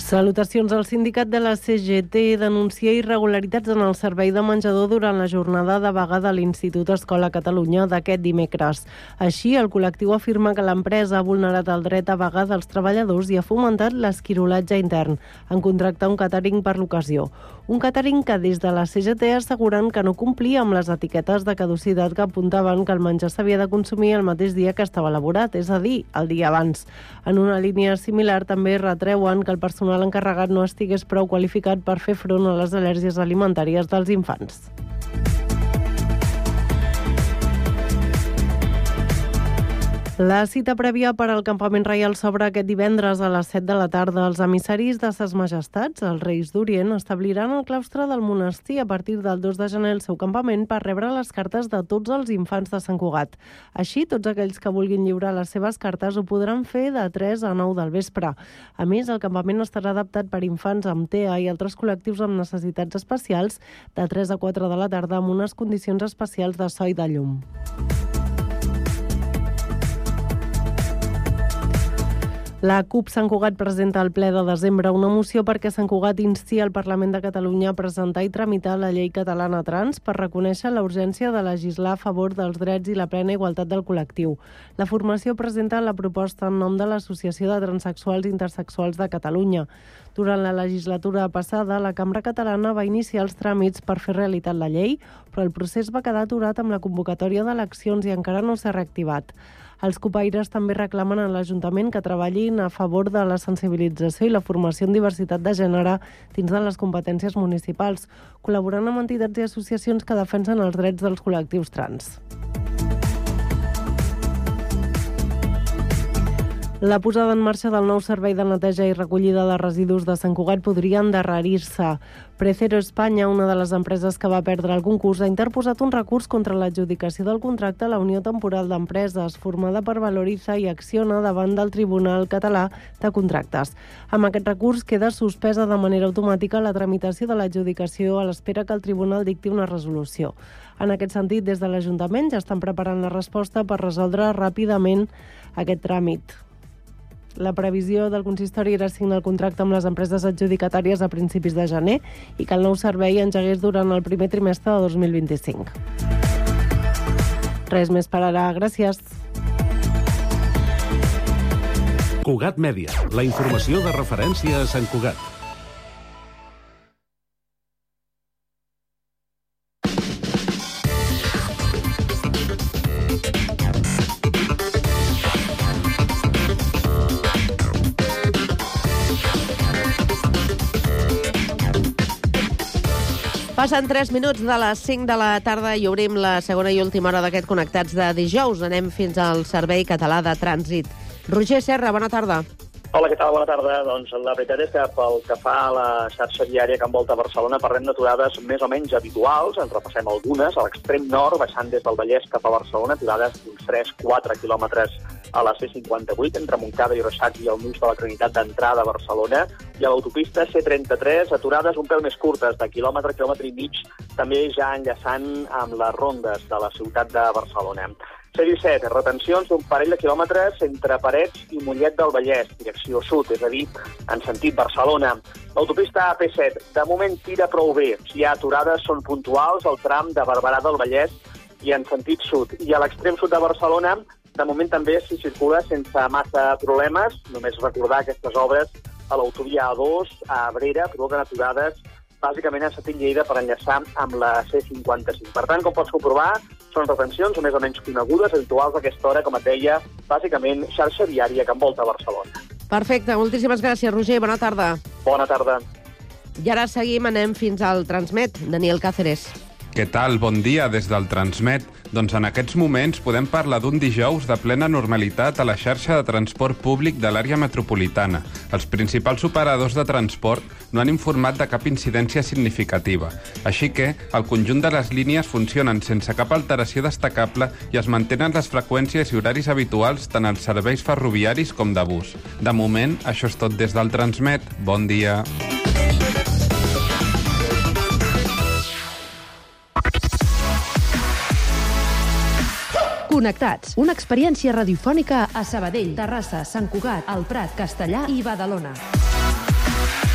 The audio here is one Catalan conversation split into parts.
Salutacions. El sindicat de la CGT denuncia irregularitats en el servei de menjador durant la jornada de vaga de l'Institut Escola Catalunya d'aquest dimecres. Així, el col·lectiu afirma que l'empresa ha vulnerat el dret a vaga dels treballadors i ha fomentat l'esquirolatge intern en contractar un càtering per l'ocasió. Un càtering que des de la CGT asseguren que no complia amb les etiquetes de caducitat que apuntaven que el menjar s'havia de consumir el mateix dia que estava elaborat, és a dir, el dia abans. En una línia similar també retreuen que el personal encarregat no estigués prou qualificat per fer front a les al·lèrgies alimentàries dels infants. La cita prèvia per al campament reial s'obre aquest divendres a les 7 de la tarda. Els emissaris de Ses Majestats, els Reis d'Orient, establiran al claustre del monestir a partir del 2 de gener el seu campament per rebre les cartes de tots els infants de Sant Cugat. Així, tots aquells que vulguin lliurar les seves cartes ho podran fer de 3 a 9 del vespre. A més, el campament estarà adaptat per infants amb TEA i altres col·lectius amb necessitats especials de 3 a 4 de la tarda amb unes condicions especials de so i de llum. La CUP Sant Cugat presenta al ple de desembre una moció perquè Sant Cugat insti el Parlament de Catalunya a presentar i tramitar la llei catalana trans per reconèixer la urgència de legislar a favor dels drets i la plena igualtat del col·lectiu. La formació presenta la proposta en nom de l'Associació de Transsexuals i Intersexuals de Catalunya. Durant la legislatura passada, la Cambra Catalana va iniciar els tràmits per fer realitat la llei, però el procés va quedar aturat amb la convocatòria d'eleccions i encara no s'ha reactivat. Els copaires també reclamen a l'Ajuntament que treballin a favor de la sensibilització i la formació en diversitat de gènere dins de les competències municipals, col·laborant amb entitats i associacions que defensen els drets dels col·lectius trans. La posada en marxa del nou servei de neteja i recollida de residus de Sant Cugat podria endarrerir-se. Precero Espanya, una de les empreses que va perdre el concurs, ha interposat un recurs contra l'adjudicació del contracte a la Unió Temporal d'Empreses, formada per Valoriza i Acciona davant del Tribunal Català de Contractes. Amb aquest recurs queda suspesa de manera automàtica la tramitació de l'adjudicació a l'espera que el Tribunal dicti una resolució. En aquest sentit, des de l'Ajuntament ja estan preparant la resposta per resoldre ràpidament aquest tràmit. La previsió del consistori era signar el contracte amb les empreses adjudicatàries a principis de gener i que el nou servei engegués durant el primer trimestre de 2025. Res més per ara. Gràcies. Cugat Mèdia, la informació de referència a Sant Cugat. Passen 3 minuts de les 5 de la tarda i obrim la segona i última hora d'aquest Connectats de dijous. Anem fins al Servei Català de Trànsit. Roger Serra, bona tarda. Hola, què tal? Bona tarda. Doncs la veritat és que pel que fa a la xarxa viària que envolta Barcelona parlem d'aturades més o menys habituals. En repassem algunes. A l'extrem nord, baixant des del Vallès cap a Barcelona, aturades d'uns 3-4 quilòmetres a la C58, entre Montcada i Reixac i el nus de la Trinitat d'entrada a Barcelona. I a l'autopista C33, aturades un pèl més curtes, de quilòmetre i mig, també ja enllaçant amb les rondes de la ciutat de Barcelona. C17, retencions d'un parell de quilòmetres entre Parets i Mollet del Vallès, direcció sud, és a dir, en sentit Barcelona. L'autopista AP7, de moment tira prou bé. Si hi ha aturades, són puntuals al tram de Barberà del Vallès i en sentit sud. I a l'extrem sud de Barcelona, de moment també s'hi circula sense massa problemes. Només recordar aquestes obres a l'autovia A2, a Abrera, provoquen aturades bàsicament a Setet-Lleida per enllaçar amb la C55. Per tant, com pots comprovar, són retencions més o menys conegudes, habituals a aquesta hora, com et deia, bàsicament xarxa viària que envolta Barcelona. Perfecte, moltíssimes gràcies, Roger. Bona tarda. Bona tarda. I ara seguim, anem fins al Transmet. Daniel Cáceres. Què tal? Bon dia des del Transmet. Doncs en aquests moments podem parlar d'un dijous de plena normalitat a la xarxa de transport públic de l'àrea metropolitana. Els principals operadors de transport no han informat de cap incidència significativa. Així que el conjunt de les línies funcionen sense cap alteració destacable i es mantenen les freqüències i horaris habituals tant als serveis ferroviaris com de bus. De moment, això és tot des del Transmet. Bon dia. Connectats, una experiència radiofònica a Sabadell, Terrassa, Sant Cugat, El Prat, Castellar i Badalona.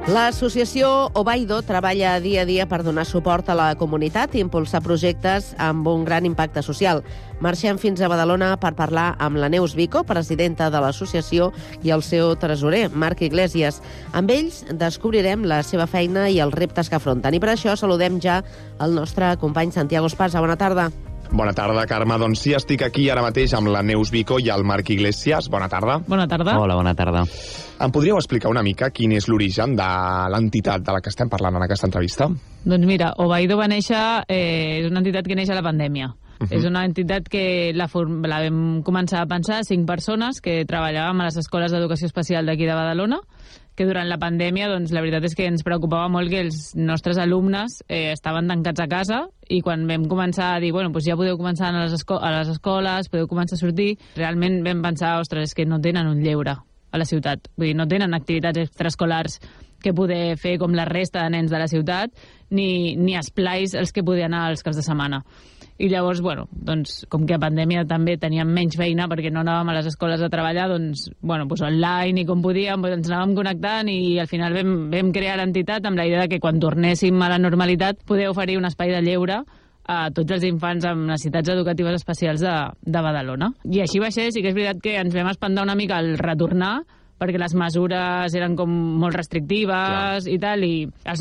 L'associació Ovaido treballa dia a dia per donar suport a la comunitat i impulsar projectes amb un gran impacte social. Marxem fins a Badalona per parlar amb la Neus Vico, presidenta de l'associació, i el seu tresorer, Marc Iglesias. Amb ells descobrirem la seva feina i els reptes que afronten. I per això saludem ja el nostre company Santiago Espasa. Bona tarda. Bona tarda, Carme. Doncs sí, estic aquí ara mateix amb la Neus Vico i el Marc Iglesias. Bona tarda. Bona tarda. Hola, bona tarda. Em podríeu explicar una mica quin és l'origen de l'entitat de la que estem parlant en aquesta entrevista? Doncs mira, Ovaido va néixer, és una entitat que neix a la pandèmia. És una entitat que la vam començar a pensar 5 persones que treballàvem a les escoles d'educació especial d'aquí de Badalona, que durant la pandèmia, doncs, la veritat és que ens preocupava molt que els nostres alumnes estaven tancats a casa, i quan vam començar a dir, bueno, doncs ja podeu començar a les escoles, podeu començar a sortir, realment vam pensar, ostres, és que no tenen un lleure a la ciutat. Vull dir, no tenen activitats extraescolars que poder fer com la resta de nens de la ciutat, ni esplais els que poder anar els caps de setmana. I llavors, bueno, doncs, com que a pandèmia també teníem menys feina perquè no anàvem a les escoles a treballar, doncs, bueno, doncs online i com podíem, doncs ens anàvem connectant, i al final vam crear l'entitat amb la idea de que quan tornéssim a la normalitat poder oferir un espai de lleure a tots els infants amb necessitats educatives especials de Badalona. I així va ser. Sí que és veritat que ens vam espantar una mica al retornar, perquè les mesures eren com molt restrictives i tal, i els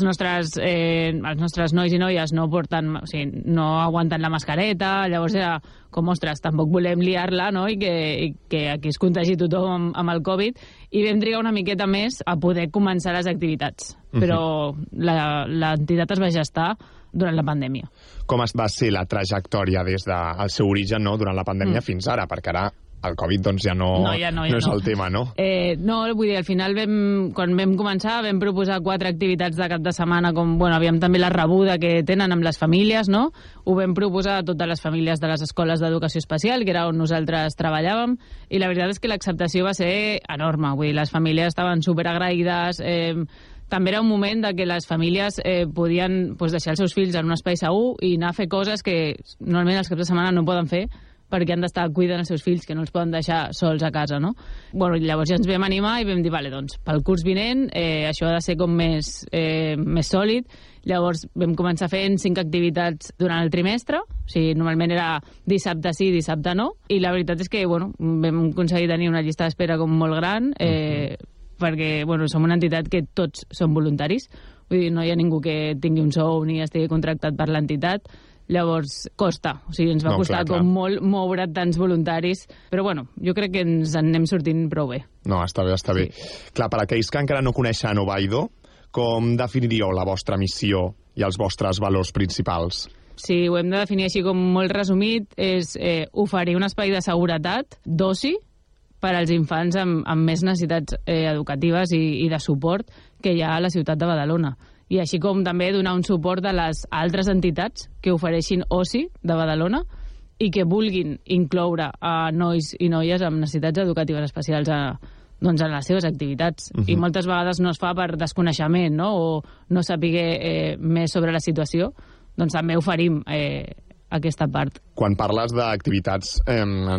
nostres nois i noies no porten, o sigui, no aguanten la mascareta. Llavors era com, ostres, tampoc volem liar-la, no? I que aquí es contagi tothom amb el Covid, i vam trigar una miqueta més a poder començar les activitats. Però l'entitat es va gestar durant la pandèmia. Com va ser la trajectòria des del seu origen, no?, durant la pandèmia fins ara? Perquè ara el Covid doncs ja no és el tema, no? No, vull dir, al final quan vam començar vam proposar 4 activitats de cap de setmana, com, bueno, havíem també la rebuda que tenen amb les famílies, no? Ho vam proposar a totes les famílies de les escoles d'educació especial, que era on nosaltres treballàvem, i la veritat és que l'acceptació va ser enorme. Vull dir, les famílies estaven superagraïdes. També era un moment de que les famílies podien deixar els seus fills en un espai segur i anar a fer coses que normalment els caps de setmana no poden fer, perquè han d'estar cuidant els seus fills, que no els poden deixar sols a casa, no? Bueno, llavors ja ens vam animar i vam dir, vale, doncs, pel curs vinent això ha de ser com més sòlid. Llavors vam començar fent 5 activitats durant el trimestre, o sigui, normalment era dissabte sí, dissabte no, i la veritat és que, bueno, vam aconseguir tenir una llista d'espera com molt gran, perquè, bueno, som una entitat que tots som voluntaris, vull dir, no hi ha ningú que tingui un sou ni estigui contractat per l'entitat. Llavors costa, o sigui, ens va costar clar. Com molt moure tants voluntaris, però bueno, jo crec que ens en anem sortint prou bé. No, està bé. Clar, per aquells que encara no coneixen Ovaido, com definiríeu la vostra missió i els vostres valors principals? Sí, ho hem de definir així com molt resumit, és oferir un espai de seguretat, d'oci, per als infants amb més necessitats educatives i de suport que hi ha a la ciutat de Badalona. I així com també donar un suport a les altres entitats que ofereixin oci de Badalona i que vulguin incloure a nois i noies amb necessitats educatives especials en les seves activitats. I moltes vegades no es fa per desconeixement, no? O no saber més sobre la situació, doncs també oferim aquesta part. Quan parles d'activitats, em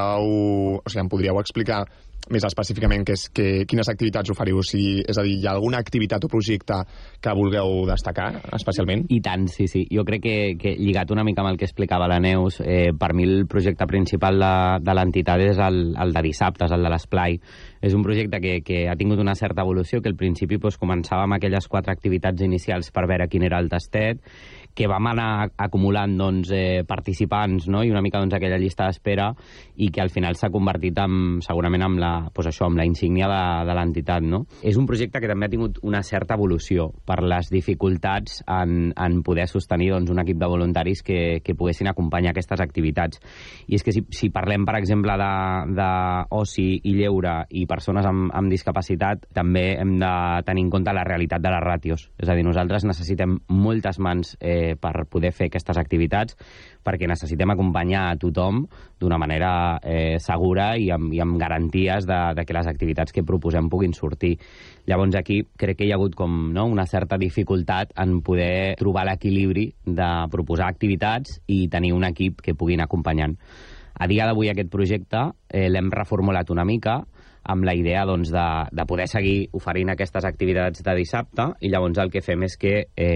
podríeu explicar més específicament quines activitats oferiu? És a dir, hi ha alguna activitat o projecte que vulgueu destacar especialment? I tant, sí. Jo crec que lligat una mica amb el que explicava la Neus, per mi el projecte principal de l'entitat és el de dissabtes, el de l'esplai. És un projecte que ha tingut una certa evolució, que al principi començava amb aquelles 4 activitats inicials per veure quin era el tastet, que vam anar acumulant participants, no? I una mica aquella llista d'espera, i que al final s'ha convertit segurament amb la insígnia de l'entitat, no? És un projecte que també ha tingut una certa evolució per les dificultats en poder sostenir un equip de voluntaris que poguessin acompanyar aquestes activitats. I és que si parlem, per exemple, d'oci i lleure i persones amb discapacitat, també hem de tenir en compte la realitat de les ràtios. És a dir, nosaltres necessitem moltes mans per poder fer aquestes activitats, perquè necessitem acompanyar a tothom d'una manera segura i amb garanties de que les activitats que proposem puguin sortir. Llavors aquí crec que hi ha hagut una certa dificultat en poder trobar l'equilibri de proposar activitats i tenir un equip que puguin acompanyant. A dia d'avui aquest projecte l'hem reformulat una mica, amb la idea doncs, de poder seguir oferint aquestes activitats de dissabte, i llavors el que fem és que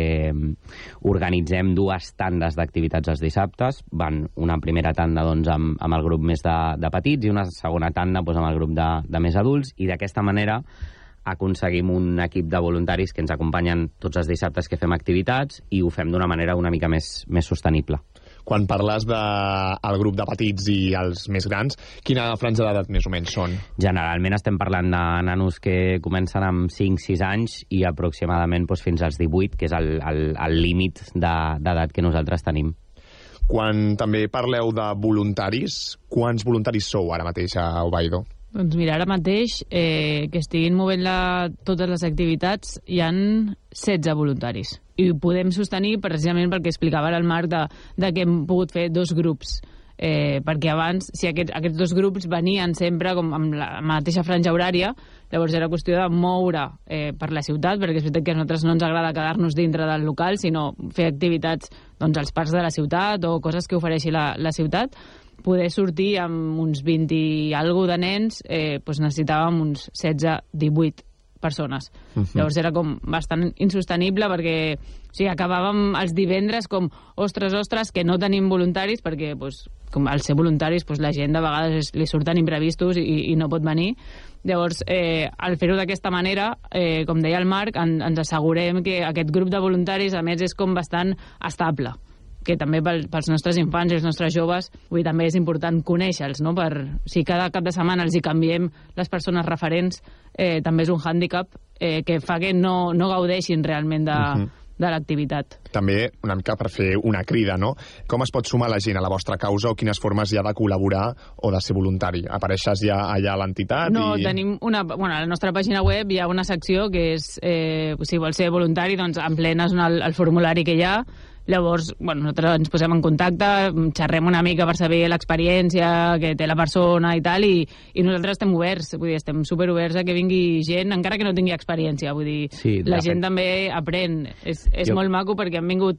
organitzem 2 tandes d'activitats els dissabtes. Van una primera tanda doncs, amb el grup més de petits i una segona tanda doncs, amb el grup de més adults, i d'aquesta manera aconseguim un equip de voluntaris que ens acompanyen tots els dissabtes que fem activitats, i ho fem d'una manera una mica més sostenible. Quan parles del grup de petits i els més grans, quina franja d'edat més o menys són? Generalment estem parlant de nanos que comencen amb 5-6 anys i aproximadament doncs, fins als 18, que és el límit d'edat que nosaltres tenim. Quan també parleu de voluntaris, quants voluntaris sou ara mateix a Oviedo? Doncs mira, ara mateix, que estiguin movent totes les activitats, hi han 16 voluntaris. I ho podem sostenir precisament perquè explicava ara el Marc de que hem pogut fer 2 grups. Perquè abans, si aquests 2 grups venien sempre com amb la mateixa franja horària, llavors era qüestió de moure per la ciutat, perquè és veritat que a nosaltres no ens agrada quedar-nos dintre del local, sinó fer activitats doncs, als parcs de la ciutat o coses que ofereixi la ciutat. Poder sortir amb uns 20 i alguna de nens, doncs necessitàvem uns 16-18 persones. Llavors era com bastant insostenible perquè acabàvem els divendres com ostres, que no tenim voluntaris, perquè com al ser voluntaris la gent de vegades li surten imprevistos i no pot venir. Llavors, al fer-ho d'aquesta manera, com deia el Marc, ens assegurem que aquest grup de voluntaris, a més, és com bastant estable, que també pels nostres infants i els nostres joves també és important conèixer-los, no? Si cada cap de setmana els hi canviem les persones referents, també és un hàndicap que fa que no gaudeixin realment de l'activitat. També una mica per fer una crida, no? Com es pot sumar la gent a la vostra causa o quines formes hi ha de col·laborar o de ser voluntari? Apareixes ja allà a l'entitat? No, tenim a la nostra pàgina web hi ha una secció que és, si vols ser voluntari, doncs emplenes el formulari que hi ha. Llavors, nosaltres ens posem en contacte, xerrem una mica per saber l'experiència que té la persona i tal, i nosaltres estem oberts, vull dir, estem superoberts a que vingui gent, encara que no tingui experiència, vull dir, sí, la gent també aprèn. És molt maco perquè han vingut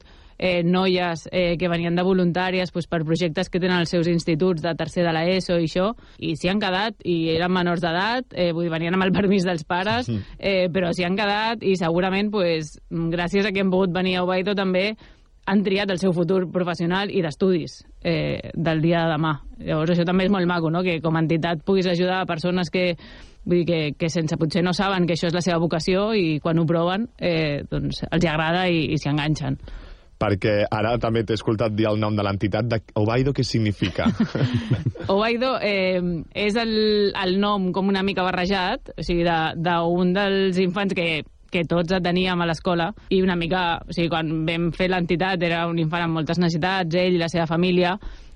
noies que venien de voluntàries per projectes que tenen els seus instituts de tercer de l'ESO i això, i s'hi han quedat, i eren menors d'edat, vull dir, venien amb el permís dels pares, però s'hi han quedat, i segurament, gràcies a que hem pogut venir a Oviedo també, han triat el seu futur professional i d'estudis del dia de demà. Llavors això també és molt maco, no? Que com a entitat puguis ajudar a persones que sense potser no saben que això és la seva vocació, i quan ho proven doncs els hi agrada i s'hi enganxen. Perquè ara també t'he escoltat dir el nom de l'entitat. Oviedo, què significa? Oviedo és el nom com una mica barrejat, o sigui, d'un dels infants que tots teníem a l'escola, i una mica, quan vam fer l'entitat era un infant amb moltes necessitats, ell i la seva família,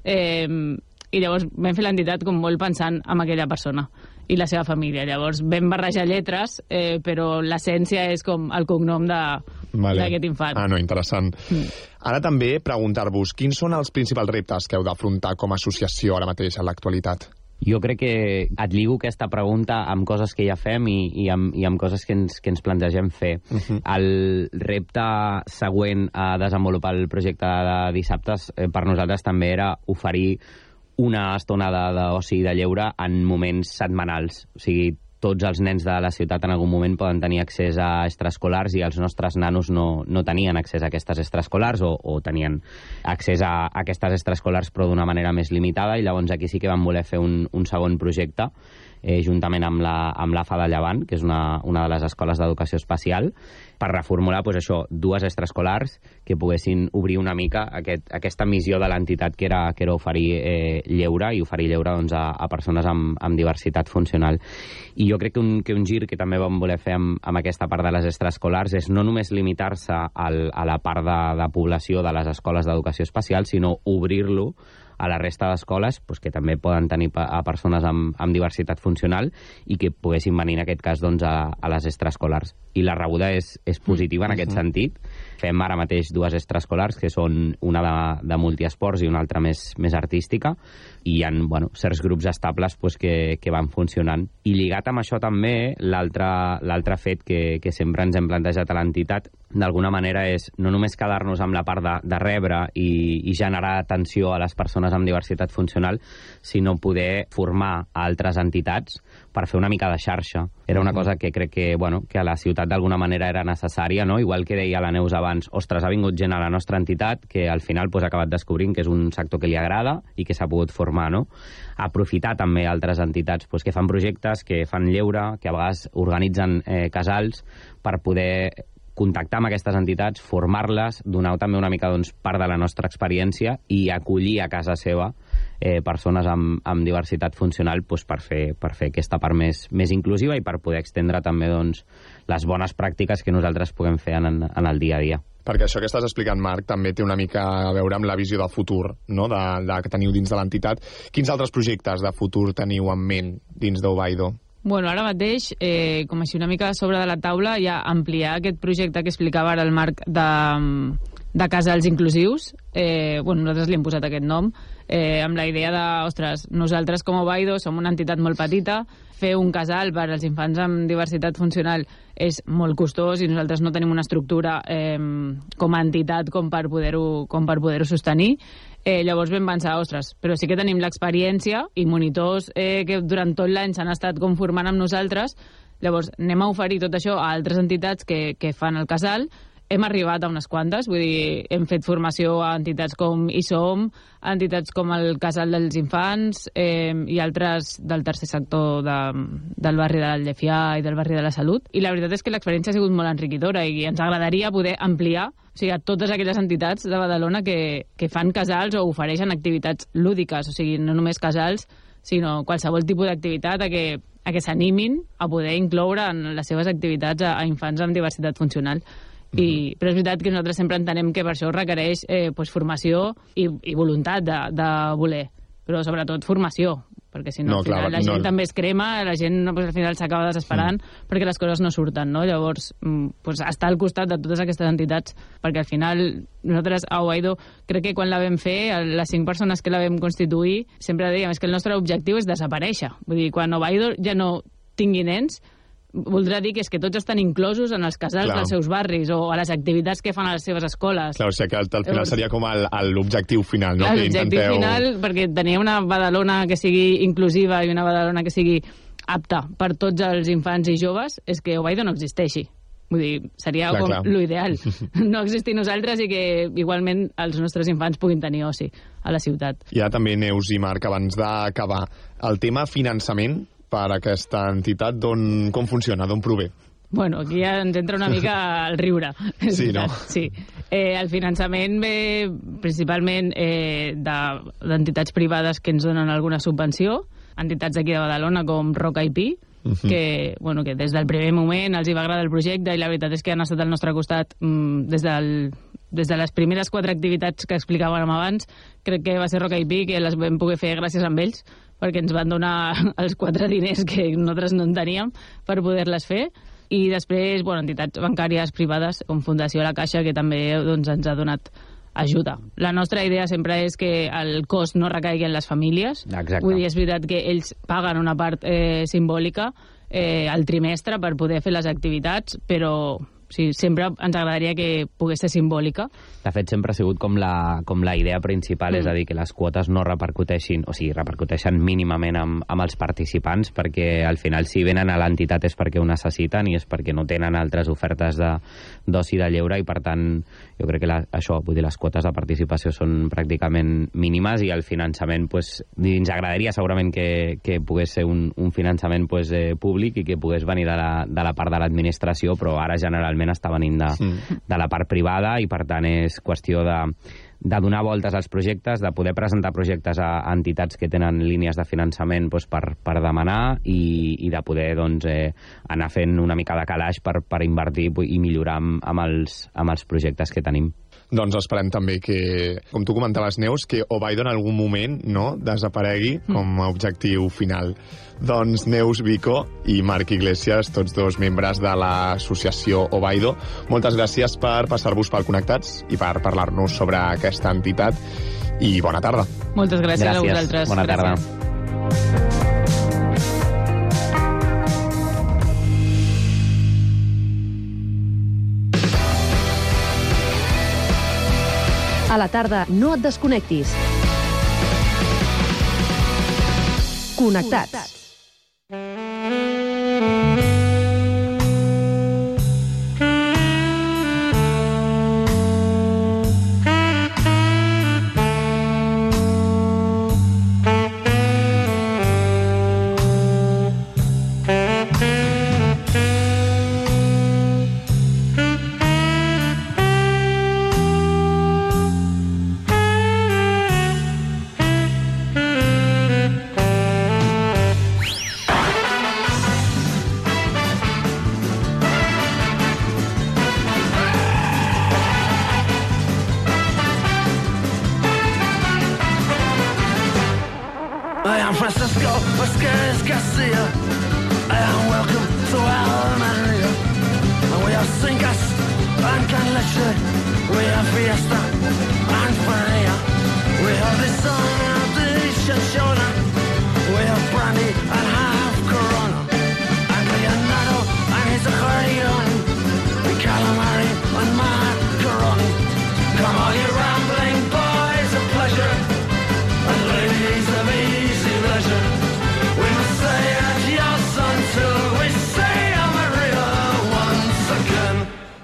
i llavors vam fer l'entitat com molt pensant en aquella persona i la seva família. Llavors vam barrejar lletres, però l'essència és com el cognom d'aquest infant. No, interessant. Ara també preguntar-vos, quins són els principals reptes que heu d'afrontar com a associació ara mateix en l'actualitat? Jo crec que et lligo aquesta pregunta amb coses que ja fem i amb coses que ens plantegem fer. El repte següent a desenvolupar el projecte de dissabtes per nosaltres també era oferir una estona d'oci i de lleure en moments setmanals. O sigui, tots els nens de la ciutat en algun moment poden tenir accés a extraescolars, i els nostres nanos no tenien accés a aquestes extraescolars o tenien accés a aquestes extraescolars però d'una manera més limitada, i llavors aquí sí que vam voler fer un segon projecte juntament amb l'AFA de Llevant, que és una de les escoles d'educació especial, per reformular això, 2 extraescolars que poguessin obrir una mica aquesta missió de l'entitat que era oferir lleure, i oferir lleure doncs, a persones amb diversitat funcional. I jo crec que un gir que també vam voler fer amb aquesta part de les extraescolars és no només limitar-se a la part de població de les escoles d'educació especial, sinó obrir-lo a la resta d'escoles que també poden tenir a persones amb diversitat funcional i que poguessin venir en aquest cas doncs, a les extraescolars. I la rebuda és positiva en aquest sentit. Fem ara mateix 2 extraescolars, que són una de multiesports i una altra més artística, i hi ha certs grups estables que van funcionant. I lligat amb això també, l'altre fet que sempre ens hem plantejat a l'entitat d'alguna manera és no només quedar-nos amb la part de rebre i generar atenció a les persones amb diversitat funcional, sinó poder formar altres entitats per fer una mica de xarxa. Era una cosa que crec que a la ciutat d'alguna manera era necessària, no? Igual que deia la Neus abans, ostres, ha vingut gent a la nostra entitat que al final ha acabat descobrint que és un sector que li agrada i que s'ha pogut formar, no? Aprofitar també altres entitats que fan projectes, que fan lleure, que a vegades organitzen casals per poder contactar amb aquestes entitats, formar-les, donar també una mica part de la nostra experiència i acollir a casa seva persones amb diversitat funcional per fer aquesta part més inclusiva i per poder extendre també les bones pràctiques que nosaltres puguem fer en el dia a dia. Perquè això que estàs explicant, Marc, també té una mica a veure amb la visió de futur, no?, que teniu dins de l'entitat. Quins altres projectes de futur teniu en ment dins d'Ovaido? Bueno, ara mateix, com així una mica a sobre de la taula, ja ampliar aquest projecte que explicava ara el Marc de casals inclusius. Nosaltres li hem posat aquest nom, amb la idea de, ostres, nosaltres com a Ovaido som una entitat molt petita, fer un casal per als infants amb diversitat funcional és molt costós i nosaltres no tenim una estructura com a entitat com per poder-ho sostenir. Llavors vam pensar, ostres, però sí que tenim l'experiència i monitors que durant tot l'any s'han estat conformant amb nosaltres. Llavors anem a oferir tot això a altres entitats que fan el casal. Hem arribat a unes quantes, vull dir, hem fet formació a entitats com ISOM, a entitats com el Casal dels Infants i altres del tercer sector del barri de l'Aldefià i del barri de la Salut. I la veritat és que l'experiència ha sigut molt enriquidora i ens agradaria poder ampliar a totes aquelles entitats de Badalona que fan casals o ofereixen activitats lúdiques, o sigui, no només casals, sinó qualsevol tipus d'activitat a que s'animin a poder incloure en les seves activitats a infants amb diversitat funcional. Però és veritat que nosaltres sempre entenem que per això requereix formació i voluntat de voler, però sobretot formació, perquè si no, al final la gent també es crema, la gent al final s'acaba desesperant perquè les coses no surten, no? Llavors, estar al costat de totes aquestes entitats, perquè al final nosaltres a Ovaido, crec que quan la vam fer, les 5 persones que la vam constituir, sempre dèiem que el nostre objectiu és desaparèixer. Vull dir, quan Ovaido ja no tingui nens, voldrà dir que és que tots estan inclosos en els casals dels seus barris o a les activitats que fan a les seves escoles. Clar, o sigui que al final seria com l'objectiu final, no? L'objectiu final, perquè tenir una Badalona que sigui inclusiva i una Badalona que sigui apta per tots els infants i joves és que Ovaido no existeixi. Vull dir, seria com l'ideal. No existir nosaltres i que igualment els nostres infants puguin tenir oci a la ciutat. I ara també, Neus i Marc, abans d'acabar, el tema finançament per aquesta entitat, com funciona, d'on prové? Bueno, aquí ja ens entra una mica el riure. Sí, no? Sí. El finançament ve principalment d'entitats privades que ens donen alguna subvenció, entitats d'aquí de Badalona com Roca i Pi, que des del primer moment els hi va agradar el projecte i la veritat és que han estat al nostre costat des de les primeres 4 activitats que explicàvem abans. Crec que va ser Roca i Pi, que les vam poder fer gràcies a ells, perquè ens van donar els 4 diners que nosaltres no en teníem per poder-les fer. I després, entitats bancàries privades, com Fundació La Caixa, que també ens ha donat ajuda. La nostra idea sempre és que el cost no recaigui en les famílies. Exacte. Vull dir, és veritat que ells paguen una part simbòlica al trimestre per poder fer les activitats, però sempre ens agradaria que pogués ser simbòlica. De fet, sempre ha sigut com la idea principal, és a dir, que les quotes no repercuteixin, o sigui, repercuteixen mínimament amb els participants, perquè al final si venen a l'entitat és perquè ho necessiten i és perquè no tenen altres ofertes d'oci de lleure i per tant jo crec que les quotes de participació són pràcticament mínimes i el finançament, ens agradaria segurament que pogués ser un finançament públic i que pogués venir de la part de l'administració, però ara generalment està venint de la part privada i per tant és qüestió de donar voltes als projectes, de poder presentar projectes a entitats que tenen línies de finançament per demanar i de poder anar fent una mica de calaix per invertir i millorar amb els projectes que tenim. Doncs esperem també que, com tu comentaves, Neus, que Ovaido en algun moment desaparegui com a objectiu final. Doncs Neus Vico i Marc Iglesias, tots dos membres de l'associació Ovaido, moltes gràcies per passar-vos pel Connectats i per parlar-nos sobre aquesta entitat i bona tarda. Moltes gràcies a vosaltres. Bona tarda. A la tarda, no et desconnectis. Connectats. Francisco Vasquez Garcia, and welcome to Almeria. And we have Cingas and Can Leche, we have Fiesta and Fania. We have the sun and the Shoshona, we have Brandy and half Corona. And Leonardo and his accordion, and calamari and macaroni. Come all you rambling boys of pleasure, and ladies of easy leisure. We must say adios until we say Amaria once again.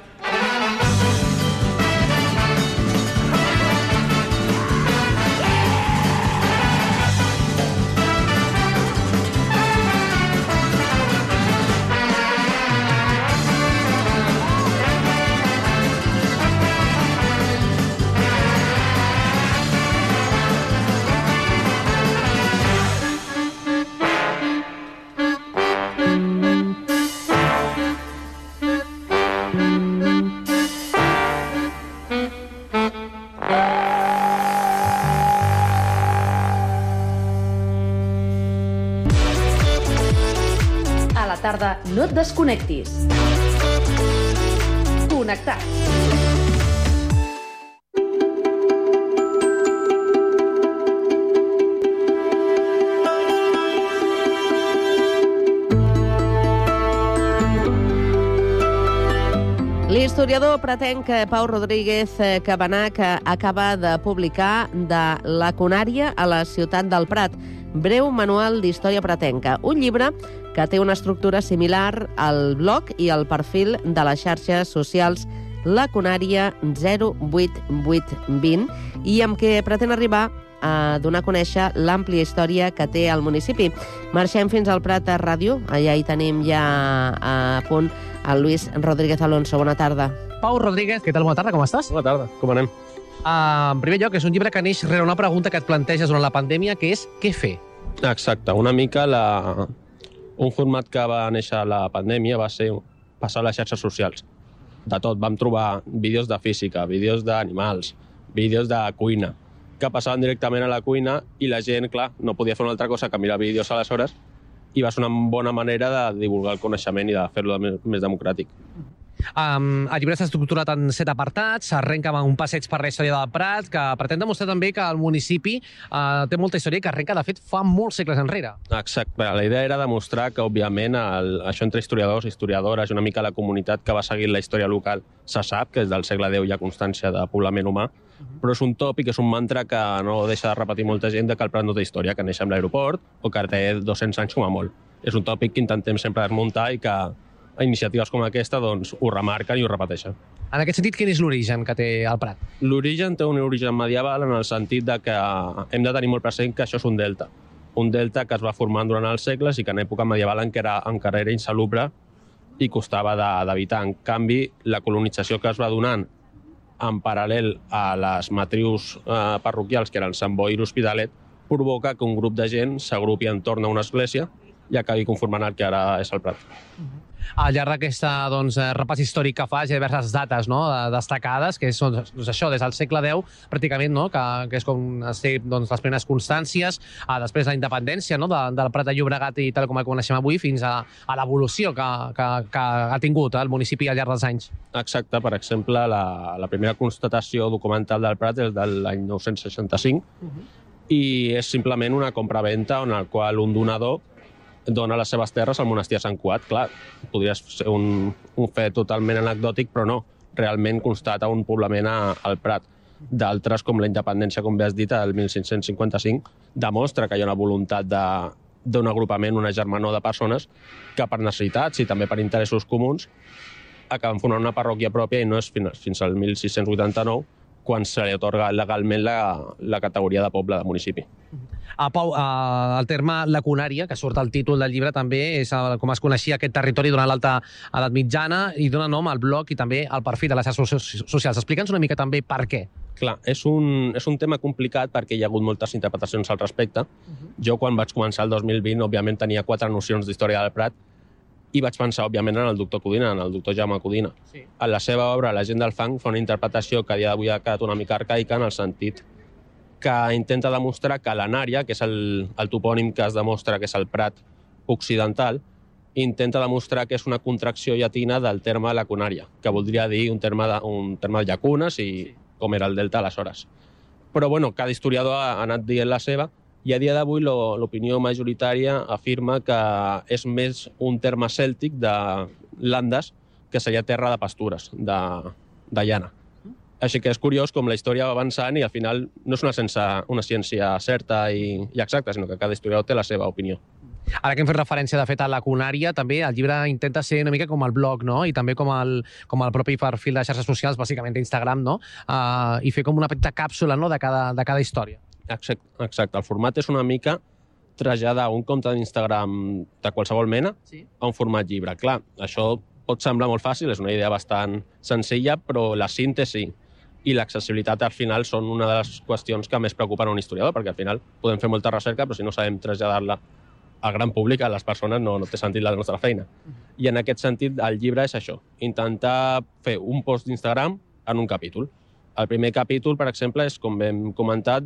Tarda, no et desconnectis. Connectats. L'historiador pretenc Pau Rodríguez Cabanach acaba de publicar de La Conària a la ciutat del Prat, breu manual d'història pretenca, un llibre que té una estructura similar al blog i al perfil de les xarxes socials La Conària 08820 i amb què pretén arribar a donar a conèixer l'àmplia història que té el municipi. Marxem fins al Prat a Ràdio, allà hi tenim ja a punt el Luis Rodríguez Alonso. Bona tarda. Pau Rodríguez, què tal? Bona tarda, com estàs? Bona tarda, com anem? En primer lloc, és un llibre que neix rere una pregunta que et planteges durant la pandèmia, que és què fer? Exacte, una mica un format que va néixer a la pandèmia va ser passar a les xarxes socials. De tot, vam trobar vídeos de física, vídeos d'animals, vídeos de cuina, que passaven directament a la cuina i la gent, clar, no podia fer una altra cosa que mirar vídeos aleshores i va ser una bona manera de divulgar el coneixement i de fer-lo més democràtic. El llibre està estructurat en 7 apartats, arrenca amb un passeig per la història del Prat, que pretén demostrar també que el municipi té molta història i que arrenca, de fet, fa molts segles enrere. Exacte. La idea era demostrar que, òbviament, això entre historiadors, historiadores i una mica la comunitat que va seguir la història local se sap, que des del segle X hi ha constància de poblament humà, però és un tòpic, és un mantra que no deixa de repetir molta gent que el Prat no té història, que neix amb l'aeroport o que té 200 anys com a molt. És un tòpic que intentem sempre desmuntar i que iniciatives com aquesta doncs, ho remarquen i ho repeteixen. En aquest sentit, quin és l'origen que té el Prat? L'origen té un origen medieval en el sentit de que hem de tenir molt present que això és un delta. Un delta que es va formant durant els segles i que en època medieval encara era insalubre i costava d'evitar. En canvi, la colonització que es va donant en paral·lel a les matrius parroquials, que eren Sant Boi i l'Hospitalet, provoca que un grup de gent s'agrupi entorn a una església i acabi conformant el que ara és el Prat. Al llarg d'aquest repàs històric que fas, hi ha diverses dates destacades, que són això, des del segle X, pràcticament, que és com les primeres constàncies, després la independència del Prat de Llobregat i tal com el coneixem avui, fins a l'evolució que ha tingut el municipi al llarg dels anys. Exacte. Per exemple, la primera constatació documental del Prat és de l'any 965 i és simplement una compra-venta en el qual un donador dona les seves terres al monestir de Sant Cugat. Clar, podria ser un fet totalment anecdòtic, però no. Realment constata un poblament al Prat. D'altres, com la independència, com bé has dit, el 1555, demostra que hi ha una voluntat d'un agrupament, una germanor de persones que per necessitats i també per interessos comuns acaben formant una parròquia pròpia i no és fins al 1689 quan se li atorga legalment la categoria de poble, de municipi. Pau, el terme lacunària, que surt al títol del llibre, també és com es coneixia aquest territori durant l'alta edat mitjana i dona nom al blog i també al perfil de les xarxes socials. Explica'ns una mica també per què. Clar, és un tema complicat perquè hi ha hagut moltes interpretacions al respecte. Jo, quan vaig començar el 2020, òbviament tenia 4 nocions d'història del Prat i vaig pensar, òbviament, en el doctor Codina, en el doctor Jaume Codina. Sí. En la seva obra, La gent del fang, fa una interpretació que a dia d'avui ha quedat una mica arcaica en el sentit que intenta demostrar que l'Anària, que és el topònim que es demostra que és el Prat occidental, intenta demostrar que és una contracció llatina del terme lacunària, que voldria dir un terme de llacunes i com era el delta aleshores. Però, bueno, cada historiador ha anat dient la seva i a dia d'avui l'opinió majoritària afirma que és més un terme cèltic de landes que seria terra de pastures, de llana. Així que és curiós com la història va avançant i al final no és una ciència certa i exacta, sinó que cada historiador té la seva opinió. Ara que hem fet referència, de fet, a la lacunària, també el llibre intenta ser una mica com el blog, no? I també com el propi perfil de xarxes socials, bàsicament d'Instagram, no? I fer com una petita càpsula, no?, de cada història. Exacte. El format és una mica traslladar un compte d'Instagram de qualsevol mena a un format llibre. Clar, això pot semblar molt fàcil, és una idea bastant senzilla, però la síntesi i l'accessibilitat al final són una de les qüestions que més preocupen a un historiador, perquè al final podem fer molta recerca, però si no sabem traslladar-la al gran públic, a les persones, no té sentit la nostra feina. I en aquest sentit, el llibre és això, intentar fer un post d'Instagram en un capítol. El primer capítol, per exemple, és, com hem comentat,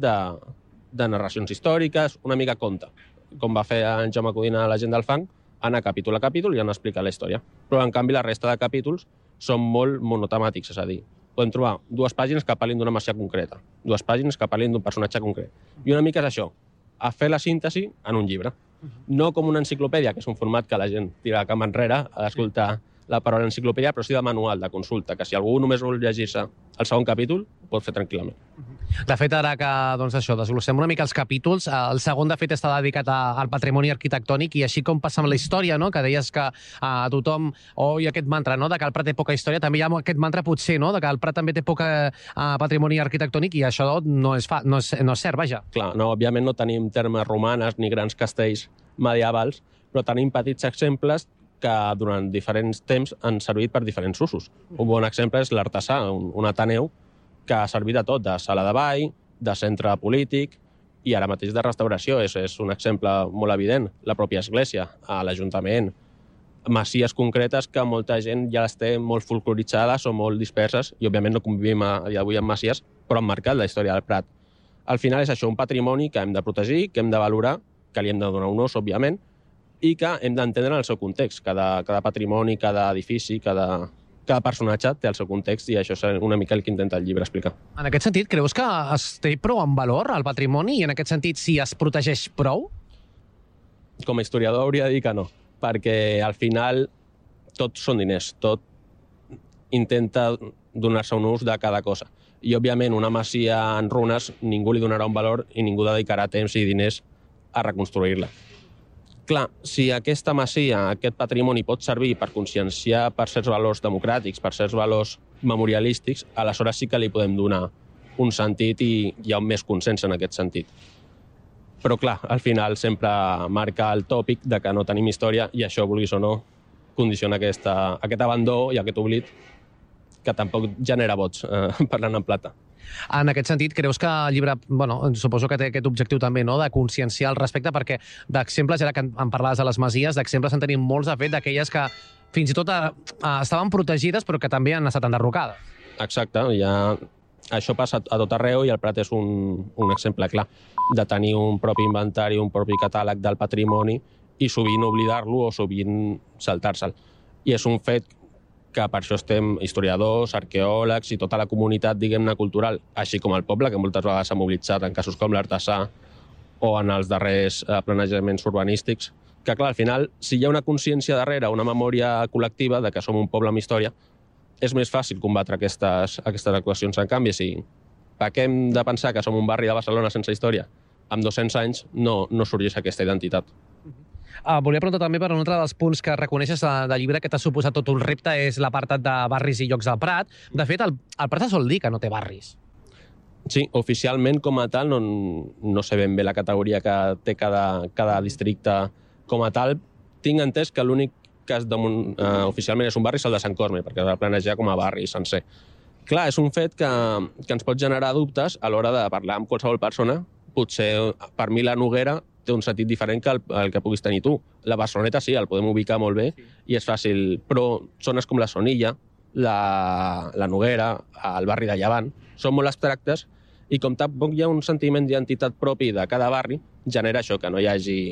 de narracions històriques, una mica conte, com va fer en Jaume Codina a La gent del fang, anar capítol a capítol i anar explicant la història. Però, en canvi, la resta de capítols són molt monotemàtics, és a dir, podem trobar 2 pàgines que parlin d'una masia concreta, 2 pàgines que parlin d'un personatge concret. I una mica és això, a fer la síntesi en un llibre. No com una enciclopèdia, que és un format que la gent tira cap enrere a escoltar la paraula enciclopèdia, però sí de manual, de consulta, que si algú només vol llegir-se el segon capítol, ho pot fer tranquil·lament. De fet, ara que desglossem una mica els capítols, el segon, de fet, està dedicat al patrimoni arquitectònic i així com passa amb la història, no?, que deies que a tothom hi ha aquest mantra, no?, de que el Prat té poca història, també hi ha aquest mantra, potser, no?, de que el Prat també té poca patrimoni arquitectònic i això no és cert, vaja. Clar, no, òbviament no tenim termes romanes ni grans castells medievals, però tenim petits exemples que durant diferents temps han servit per diferents usos. Un bon exemple és l'Artesà, un ateneu que ha servit de tot, de sala de ball, de centre polític i ara mateix de restauració. És un exemple molt evident. La pròpia església, l'Ajuntament, masies concretes que molta gent ja les té molt folcloritzades o molt disperses i, òbviament, no convivim a dia d'avui amb masies, però han marcat la història del Prat. Al final és això, un patrimoni que hem de protegir, que hem de valorar, que li hem de donar un ús, òbviament, i que hem d'entendre el seu context. Cada patrimoni, cada edifici, cada personatge té el seu context i això és una mica el que intenta el llibre explicar. En aquest sentit, creus que es té prou en valor el patrimoni i en aquest sentit si es protegeix prou? Com a historiador hauria de dir que no, perquè al final tot són diners, tot intenta donar-se un ús de cada cosa. I, òbviament, una masia en runes ningú li donarà un valor i ningú dedicarà temps i diners a reconstruir-la. Clar, si aquesta masia, aquest patrimoni pot servir per conscienciar per certs valors democràtics, per certs valors memorialístics, aleshores sí que li podem donar un sentit i hi ha més consens en aquest sentit. Però clar, al final sempre marca el tòpic de que no tenim història i això, vulguis o no, condiciona aquest abandó i aquest oblit que tampoc genera vots, parlant en plata. En aquest sentit, creus que el llibre, suposo que té aquest objectiu també, no?, de conscienciar al respecte, perquè d'exemples, ara que en parlaves de les masies, d'exemples en tenim molts, de fet, d'aquelles que fins i tot estaven protegides però que també han estat enderrocades. Exacte, això passa a tot arreu i el Prat és un exemple clar de tenir un propi inventari, un propi catàleg del patrimoni i sovint oblidar-lo o sovint saltar-se'l. I és un fet que per això estem historiadors, arqueòlegs i tota la comunitat, diguem-ne, cultural, així com el poble, que moltes vegades s'ha mobilitzat en casos com l'Artesà o en els darrers planejaments urbanístics, que, clar, al final, si hi ha una consciència darrere, una memòria col·lectiva de que som un poble amb història, és més fàcil combatre aquestes actuacions. En canvi, si Per què hem de pensar que som un barri de Barcelona sense història? Amb 200 anys no sorgeix aquesta identitat. Volia preguntar també per un altre dels punts que reconeixes del llibre que t'ha suposat tot un repte és l'apartat de barris i llocs del Prat. De fet, el Prat es sol dir que no té barris. Sí, oficialment com a tal no sé ben bé la categoria que té cada districte com a tal. Tinc entès que l'únic que oficialment és un barri és el de Sant Cosme, perquè es va planejar com a barri sencer. Clar, és un fet que ens pot generar dubtes a l'hora de parlar amb qualsevol persona. Potser per mi la Noguera té un sentit diferent que el que puguis tenir tu. La Barceloneta sí, el podem ubicar molt bé i és fàcil, però zones com la Sonilla, la Noguera, el barri de Llevant, són molt abstractes i com tampoc hi ha un sentiment d'identitat propi de cada barri, genera això, que no hi hagi...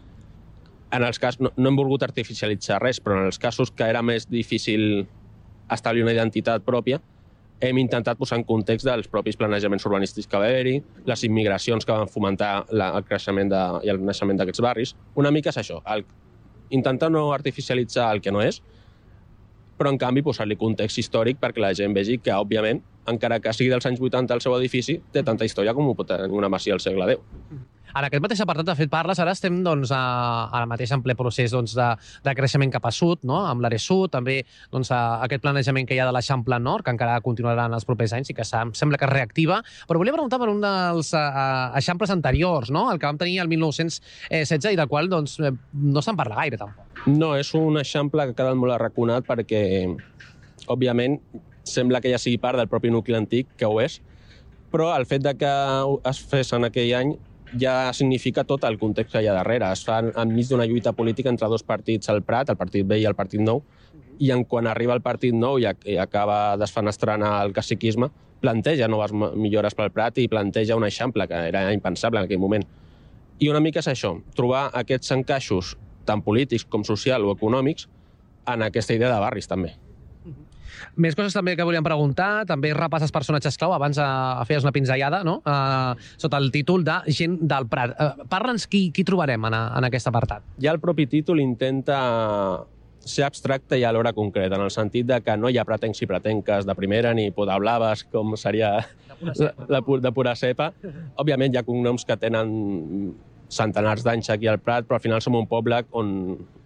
En els casos, no hem volgut artificialitzar res, però en els casos que era més difícil establir una identitat pròpia, hem intentat posar en context dels propis planejaments urbanístics que va haver-hi, les immigracions que van fomentar el creixement i el naixement d'aquests barris. Una mica és això, intentar no artificialitzar el que no és, però en canvi posar-li context històric perquè la gent vegi que, òbviament, encara que sigui dels anys 80 el seu edifici, té tanta història com ho pot tenir una masia al segle X. En aquest mateix apartat, de fet, parles, ara estem ara mateix en ple procés de creixement cap a sud, amb l'àrea sud, també aquest planejament que hi ha de l'Eixample Nord, que encara continuarà en els propers anys i que sembla que es reactiva. Però volia preguntar per un dels eixamples anteriors, el que vam tenir el 1916 i del qual no se'n parla gaire, tampoc. No, és un eixample que ha quedat molt arraconat perquè, òbviament, sembla que ja sigui part del propi nucli antic, que ho és, però el fet que es fes en aquell any ja significa tot el context que hi ha darrere. Es fa enmig d'una lluita política entre dos partits al Prat, el Partit Vell i el Partit Nou, i quan arriba el Partit Nou i acaba desfenestrant el caciquisme, planteja noves millores pel Prat i planteja un eixample que era impensable en aquell moment. I una mica és això, trobar aquests encaixos tant polítics com social o econòmics en aquesta idea de barris, també. Més coses també que volíem preguntar, també repasses personatges clau, abans feies una pinzellada, sota el títol de Gent del Prat. Parla'ns qui trobarem en aquest apartat. Ja el propi títol intenta ser abstracte i alhora concret, en el sentit que no hi ha pretencs i pretenques de primera ni podablaves, com seria de pura cepa. Òbviament hi ha cognoms que tenen centenars d'anys aquí al Prat, però al final som un poble on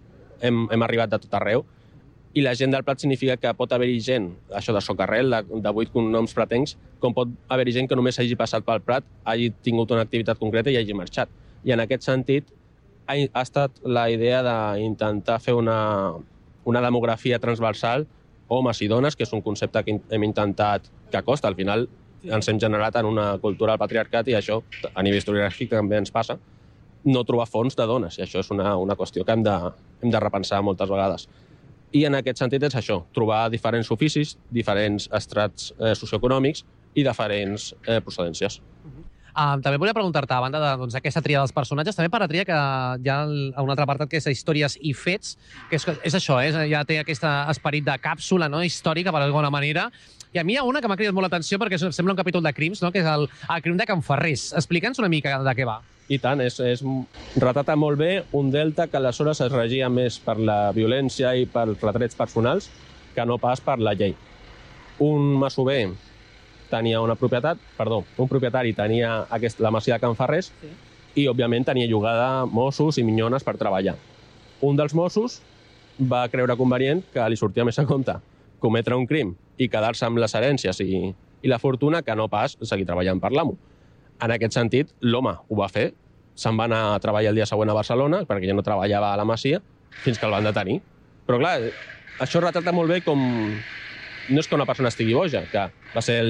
hem arribat de tot arreu. I la gent del Prat significa que pot haver-hi gent, això de socarrel, de 8 cognoms pretencs, com pot haver-hi gent que només hagi passat pel Prat, hagi tingut una activitat concreta i hagi marxat. I en aquest sentit ha estat la idea d'intentar fer una demografia transversal, homes i dones, que és un concepte que hem intentat, que costa, al final ens hem generat en una cultura del patriarcat i això, a nivell historiogràfic, també ens passa, no trobar fons de dones, i això és una qüestió que hem de repensar moltes vegades. I en aquest sentit és això, trobar diferents oficis, diferents estrats socioeconòmics i diferents procedències. També volia preguntar-te, a banda d'aquesta tria dels personatges, també per la tria que hi ha un altre apartat que és històries i fets, que és això, ja té aquest esperit de càpsula històrica, per alguna manera. I a mi hi ha una que m'ha cridat molt l'atenció perquè sembla un capítol de crims, que és el crim de Can Ferrés. Explica'ns una mica de què va. I tant, retrata molt bé un delta que aleshores es regia més per la violència i pels retrets personals que no pas per la llei. Un masover tenia un propietari tenia la masia de Can Ferrés i, òbviament, tenia llogada Mossos i minyones per treballar. Un dels Mossos va creure convenient que li sortia més a compte cometre un crim i quedar-se amb les herències i la fortuna que no pas seguir treballant per l'amo. En aquest sentit, l'home ho va fer, se'n va anar a treballar el dia següent a Barcelona, perquè ja no treballava a la masia, fins que el van detenir. Però, clar, això retrata molt bé com... No és que una persona estigui boja, que va ser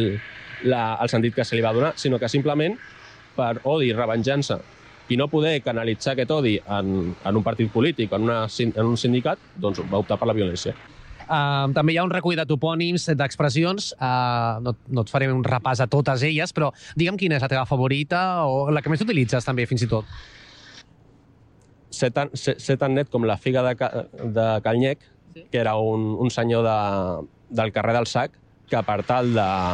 el sentit que se li va donar, sinó que simplement, per odi i revenjança, i no poder canalitzar aquest odi en un partit polític, en un sindicat, doncs va optar per la violència. També hi ha un recull de topònims, d'expressions. No et faré un repàs a totes elles, però digue'm quina és la teva favorita o la que més utilitzes també, fins i tot. Ser tan net com la figa de Calnyec, que era un senyor del carrer del Sac, que per tal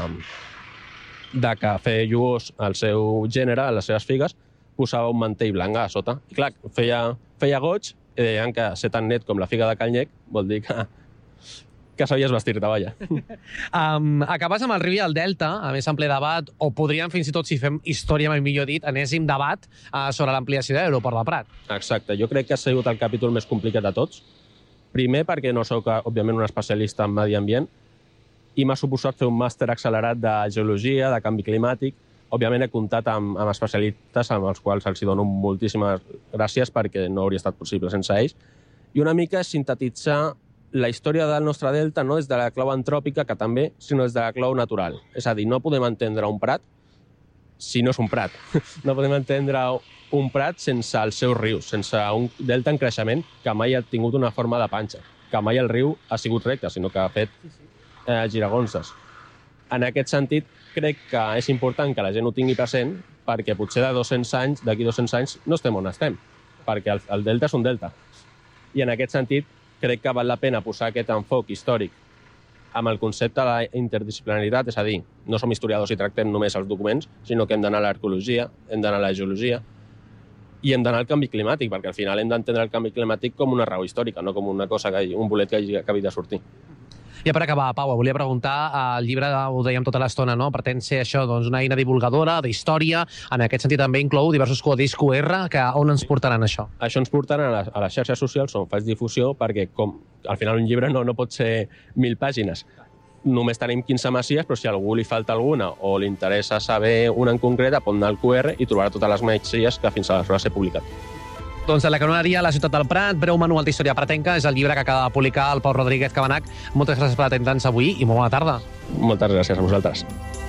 de que feia lluós el seu gènere, les seves figues, posava un mantell blanc a sota. I clar, feia goig i deien que ser tan net com la figa de Calnyec vol dir que que sabies vestir-te, vaja. Acabes amb el riu i el delta, a més en ple debat, o podríem fins i tot, si fem història, mai millor dit, anéssim debat sobre l'ampliació de l'aeroport del Prat. Exacte, jo crec que ha sigut el capítol més complicat de tots. Primer, perquè no sóc, òbviament, un especialista en medi ambient, i m'ha suposat fer un màster accelerat de geologia, de canvi climàtic. Òbviament he comptat amb especialistes amb els quals els dono moltíssimes gràcies perquè no hauria estat possible sense ells. I una mica és sintetitzar la història del nostre delta no des de la clau antròpica, que també, sinó des de la clau natural. És a dir, no podem entendre un prat si no és un prat. No podem entendre un prat sense els seus rius, sense un delta en creixement que mai ha tingut una forma de panxa, que mai el riu ha sigut recte, sinó que ha fet giragonses. En aquest sentit, crec que és important que la gent ho tingui present perquè potser d'aquí 200 anys, no estem on estem, perquè el delta és un delta. I en aquest sentit, crec que val la pena posar aquest enfoc històric amb el concepte de la interdisciplinaritat, és a dir, no som historiadors i tractem només els documents, sinó que hem d'anar a l'arqueologia, hem d'anar a la geologia i hem d'anar al canvi climàtic, perquè al final hem d'entendre el canvi climàtic com una raó històrica, no com una cosa un bolet que hagi acabat de sortir. Ja per acabar, Pau, volia preguntar, el llibre, ho dèiem tota l'estona, no? Pretén ser això, doncs, una eina divulgadora d'història, en aquest sentit també inclou diversos codis QR, que on ens portaran això? Això ens portaran a les xarxes socials on faig difusió, perquè com al final un llibre no pot ser 1000 pàgines. Només tenim 15 masies, però si a algú li falta alguna o li interessa saber una en concret, pot anar al QR i trobarà totes les masies que fins aleshores he publicat. Doncs La canoneria a la ciutat del Prat, breu manual d'història pratenca, és el llibre que acaba de publicar el Pau Rodríguez Cabanach. Moltes gràcies per atendre'ns avui i molt bona tarda. Moltes gràcies a vosaltres.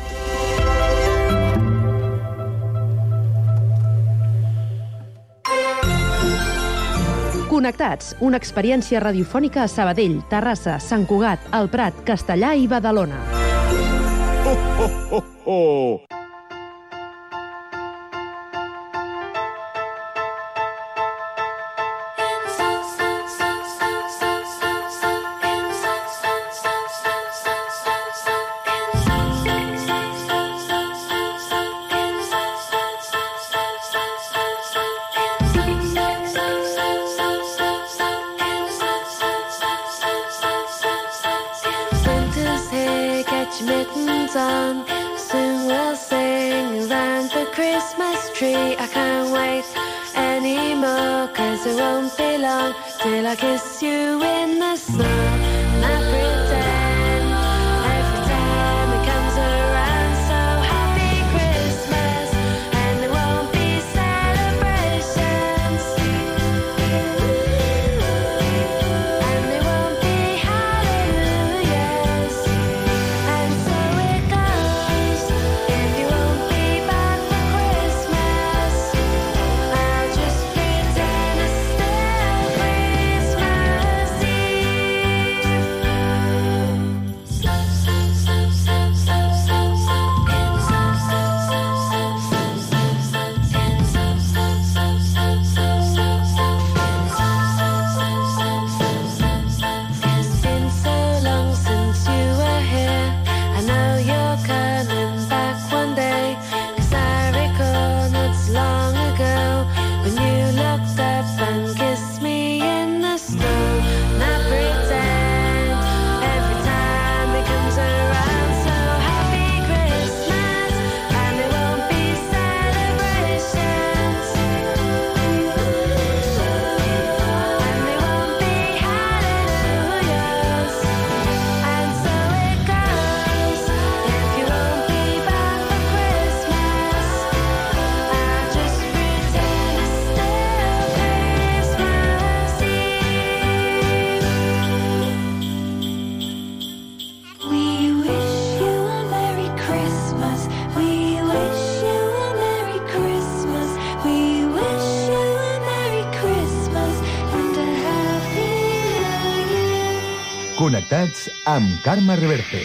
Connectats, una experiència radiofònica a Sabadell, Terrassa, Sant Cugat, el Prat, Castellà i Badalona. Oh, oh, oh, oh! Mittens on, soon we'll sing around the Christmas tree. I can't wait anymore, 'cause it won't be long till I kiss you in the snow. And I pretend every time it comes around, so happy Christmas, and there won't be celebrations, and there won't be hallelujahs. Connectats amb Carme Reverte.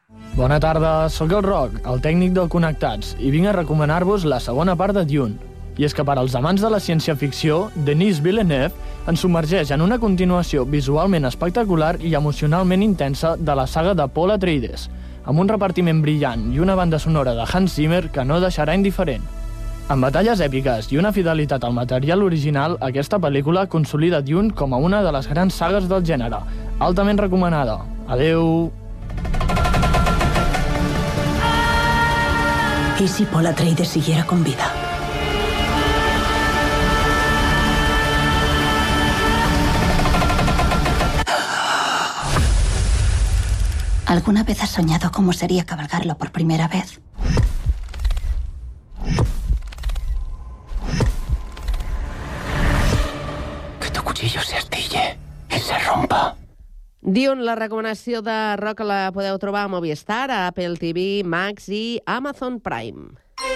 Bona tarda, sóc el Roc, el tècnic del Connectats, i vinc a recomanar-vos la segona part de Dune. I és que per als amants de la ciència-ficció, Denis Villeneuve ens submergeix en una continuació visualment espectacular i emocionalment intensa de la saga de Paul Atreides, amb un repartiment brillant i una banda sonora de Hans Zimmer que no deixarà indiferent. Amb batalles èpiques i una fidelitat al material original, aquesta pel·lícula consolida Dune com a una de les grans sagues del gènere. Altament recomanada. Adeu! ¿Y si Paul Atreides siguiera con vida? ¿Alguna vez has soñado cómo sería cabalgarlo por primera vez? Que tu cuchillo se astille y se rompa. Dune, la recomanació de Roca la podeu trobar a Movistar, a Apple TV, Max i Amazon Prime.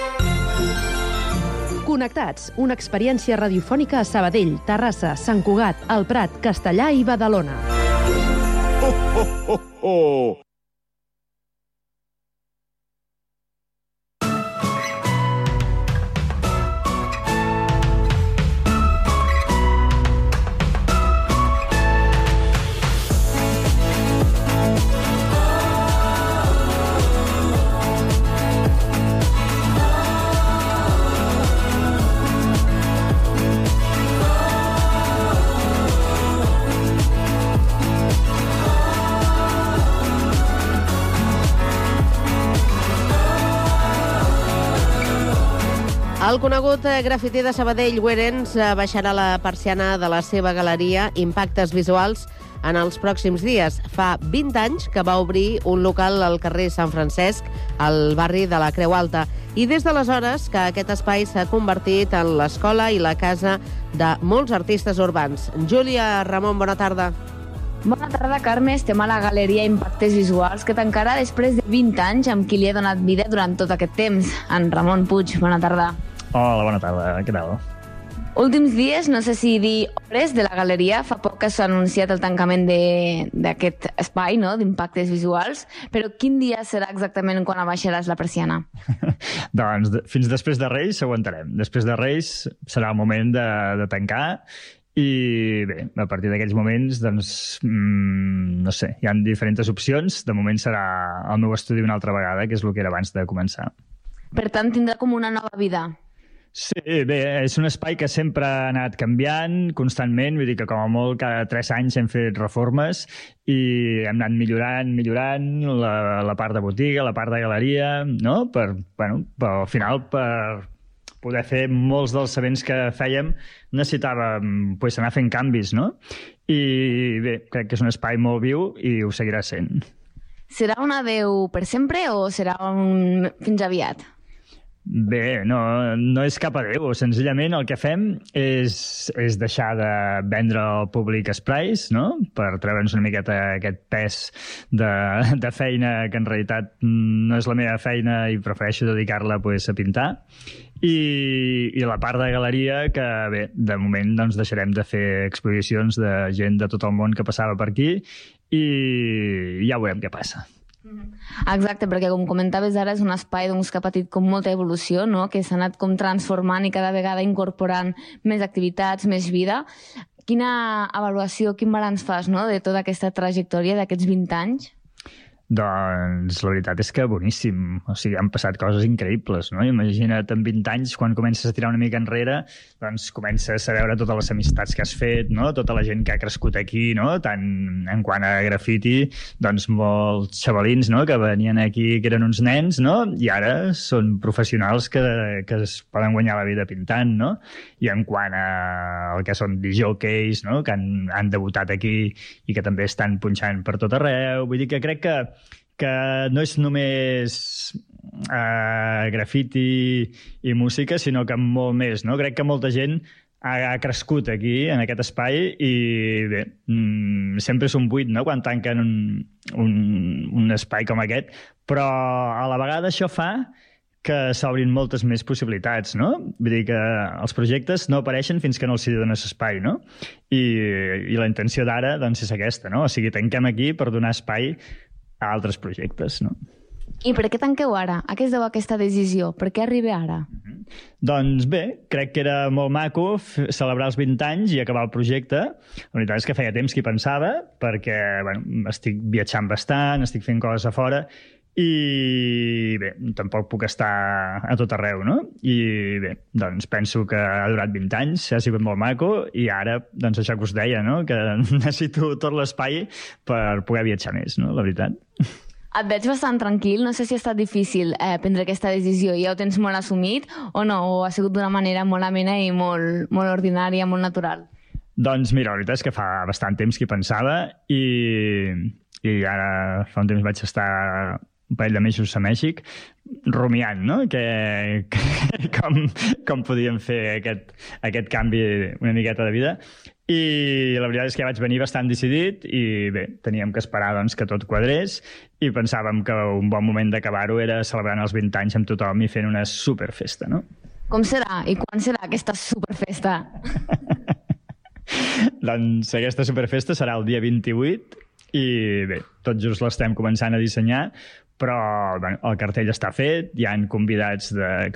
Connectats, una experiència radiofònica a Sabadell, Terrassa, Sant Cugat, El Prat, Castellà i Badalona. ¡Oh, oh, oh, oh! El conegut grafiter de Sabadell, Werens, baixarà la persiana de la seva galeria Impactes Visuals en els pròxims dies. Fa 20 anys que va obrir un local al carrer Sant Francesc, al barri de la Creu Alta. I des d'aleshores que aquest espai s'ha convertit en l'escola i la casa de molts artistes urbans. Júlia Ramon, bona tarda. Bona tarda, Carme. Estem a la Galeria Impactes Visuals, que tancarà després de 20 anys amb qui li ha donat vida durant tot aquest temps. En Ramon Puig, bona tarda. Hola, bona tarda. Què tal? Últims dies, no sé si dir hores, de la galeria. Fa poc que s'ha anunciat el tancament d'aquest espai, no?, d'Impactes Visuals. Però quin dia serà exactament quan abaixaràs la persiana? Doncs fins després de Reis aguantarem. Després de Reis serà el moment de tancar. I bé, a partir d'aquells moments, doncs, no sé, hi ha diferents opcions. De moment serà el meu estudi una altra vegada, que és el que era abans de començar. Per tant, tindrà com una nova vida. Sí, bé, és un espai que sempre ha anat canviant constantment, vull dir que com a molt cada 3 anys hem fet reformes i hem anat millorant la part de botiga, la part de galeria, no? Per al final, per poder fer molts dels events que fèiem, necessitàvem anar fent canvis, no? I bé, crec que és un espai molt viu i ho seguirà sent. Serà un adeu per sempre o serà un fins aviat? Bé, no és cap adeu. Senzillament el que fem és deixar de vendre al públic esprais, no?, per treure'ns una miqueta aquest pes de feina que en realitat no és la meva feina i prefereixo dedicar-la a pintar. I la part de galeria que, bé, de moment doncs, deixarem de fer exposicions de gent de tot el món que passava per aquí i ja veurem què passa. Exacte, perquè com comentaves ara és un espai que ha patit com molta evolució, no?, que s'ha anat com transformant i cada vegada incorporant més activitats, més vida. Quina avaluació, quin balanç fas, no?, de tota aquesta trajectòria d'aquests 20 anys? Doncs la veritat és que boníssim. O sigui, han passat coses increïbles, no? Imagina't, en 20 anys, quan comences a tirar una mica enrere, doncs comences a veure totes les amistats que has fet, no? Tota la gent que ha crescut aquí, no? Tant en quant a grafiti, doncs molts xavalins, no?, que venien aquí que eren uns nens, no?, i ara són professionals que es poden guanyar la vida pintant, no? I en quant al que són disjockeys, no?, que han debutat aquí i que també estan punxant per tot arreu. Vull dir que crec que no és només grafiti i música, sinó que molt més, no? Crec que molta gent ha crescut aquí, en aquest espai, i bé, sempre és un buit, no?, quan tanquen un espai com aquest, però a la vegada això fa que s'obrin moltes més possibilitats, no? Vull dir que els projectes no apareixen fins que no els hi dones espai, no? I la intenció d'ara, doncs, és aquesta, no? O sigui, tanquem aquí per donar espai a altres projectes, no? I per què tanqueu ara? A què es deu aquesta decisió? Per què arriba ara? Doncs bé, crec que era molt maco celebrar els 20 anys i acabar el projecte. La veritat és que feia temps que hi pensava, perquè estic viatjant bastant, estic fent coses a fora, i bé, tampoc puc estar a tot arreu, no? I bé, doncs penso que ha durat 20 anys, ha sigut molt maco, i ara, doncs això que us deia, no? Que necessito tot l'espai per poder viatjar més, no? La veritat. Et veig bastant tranquil, no sé si ha estat difícil prendre aquesta decisió, ja ho tens molt assumit o no, o ha sigut d'una manera molt amena i molt ordinària, molt natural? Doncs mira, la veritat és que fa bastant temps que hi pensava i ara fa un temps vaig estar un parell de mesos a Mèxic rumiant, no? Com podíem fer aquest canvi una miqueta de vida. I la veritat és que ja vaig venir bastant decidit i bé, teníem que esperar doncs, que tot quadrés i pensàvem que un bon moment d'acabar-ho era celebrant els 20 anys amb tothom i fent una superfesta, no? Com serà i quan serà aquesta superfesta? Doncs aquesta superfesta serà el dia 28 i bé, tot just l'estem començant a dissenyar, però bueno, el cartell està fet, hi han convidats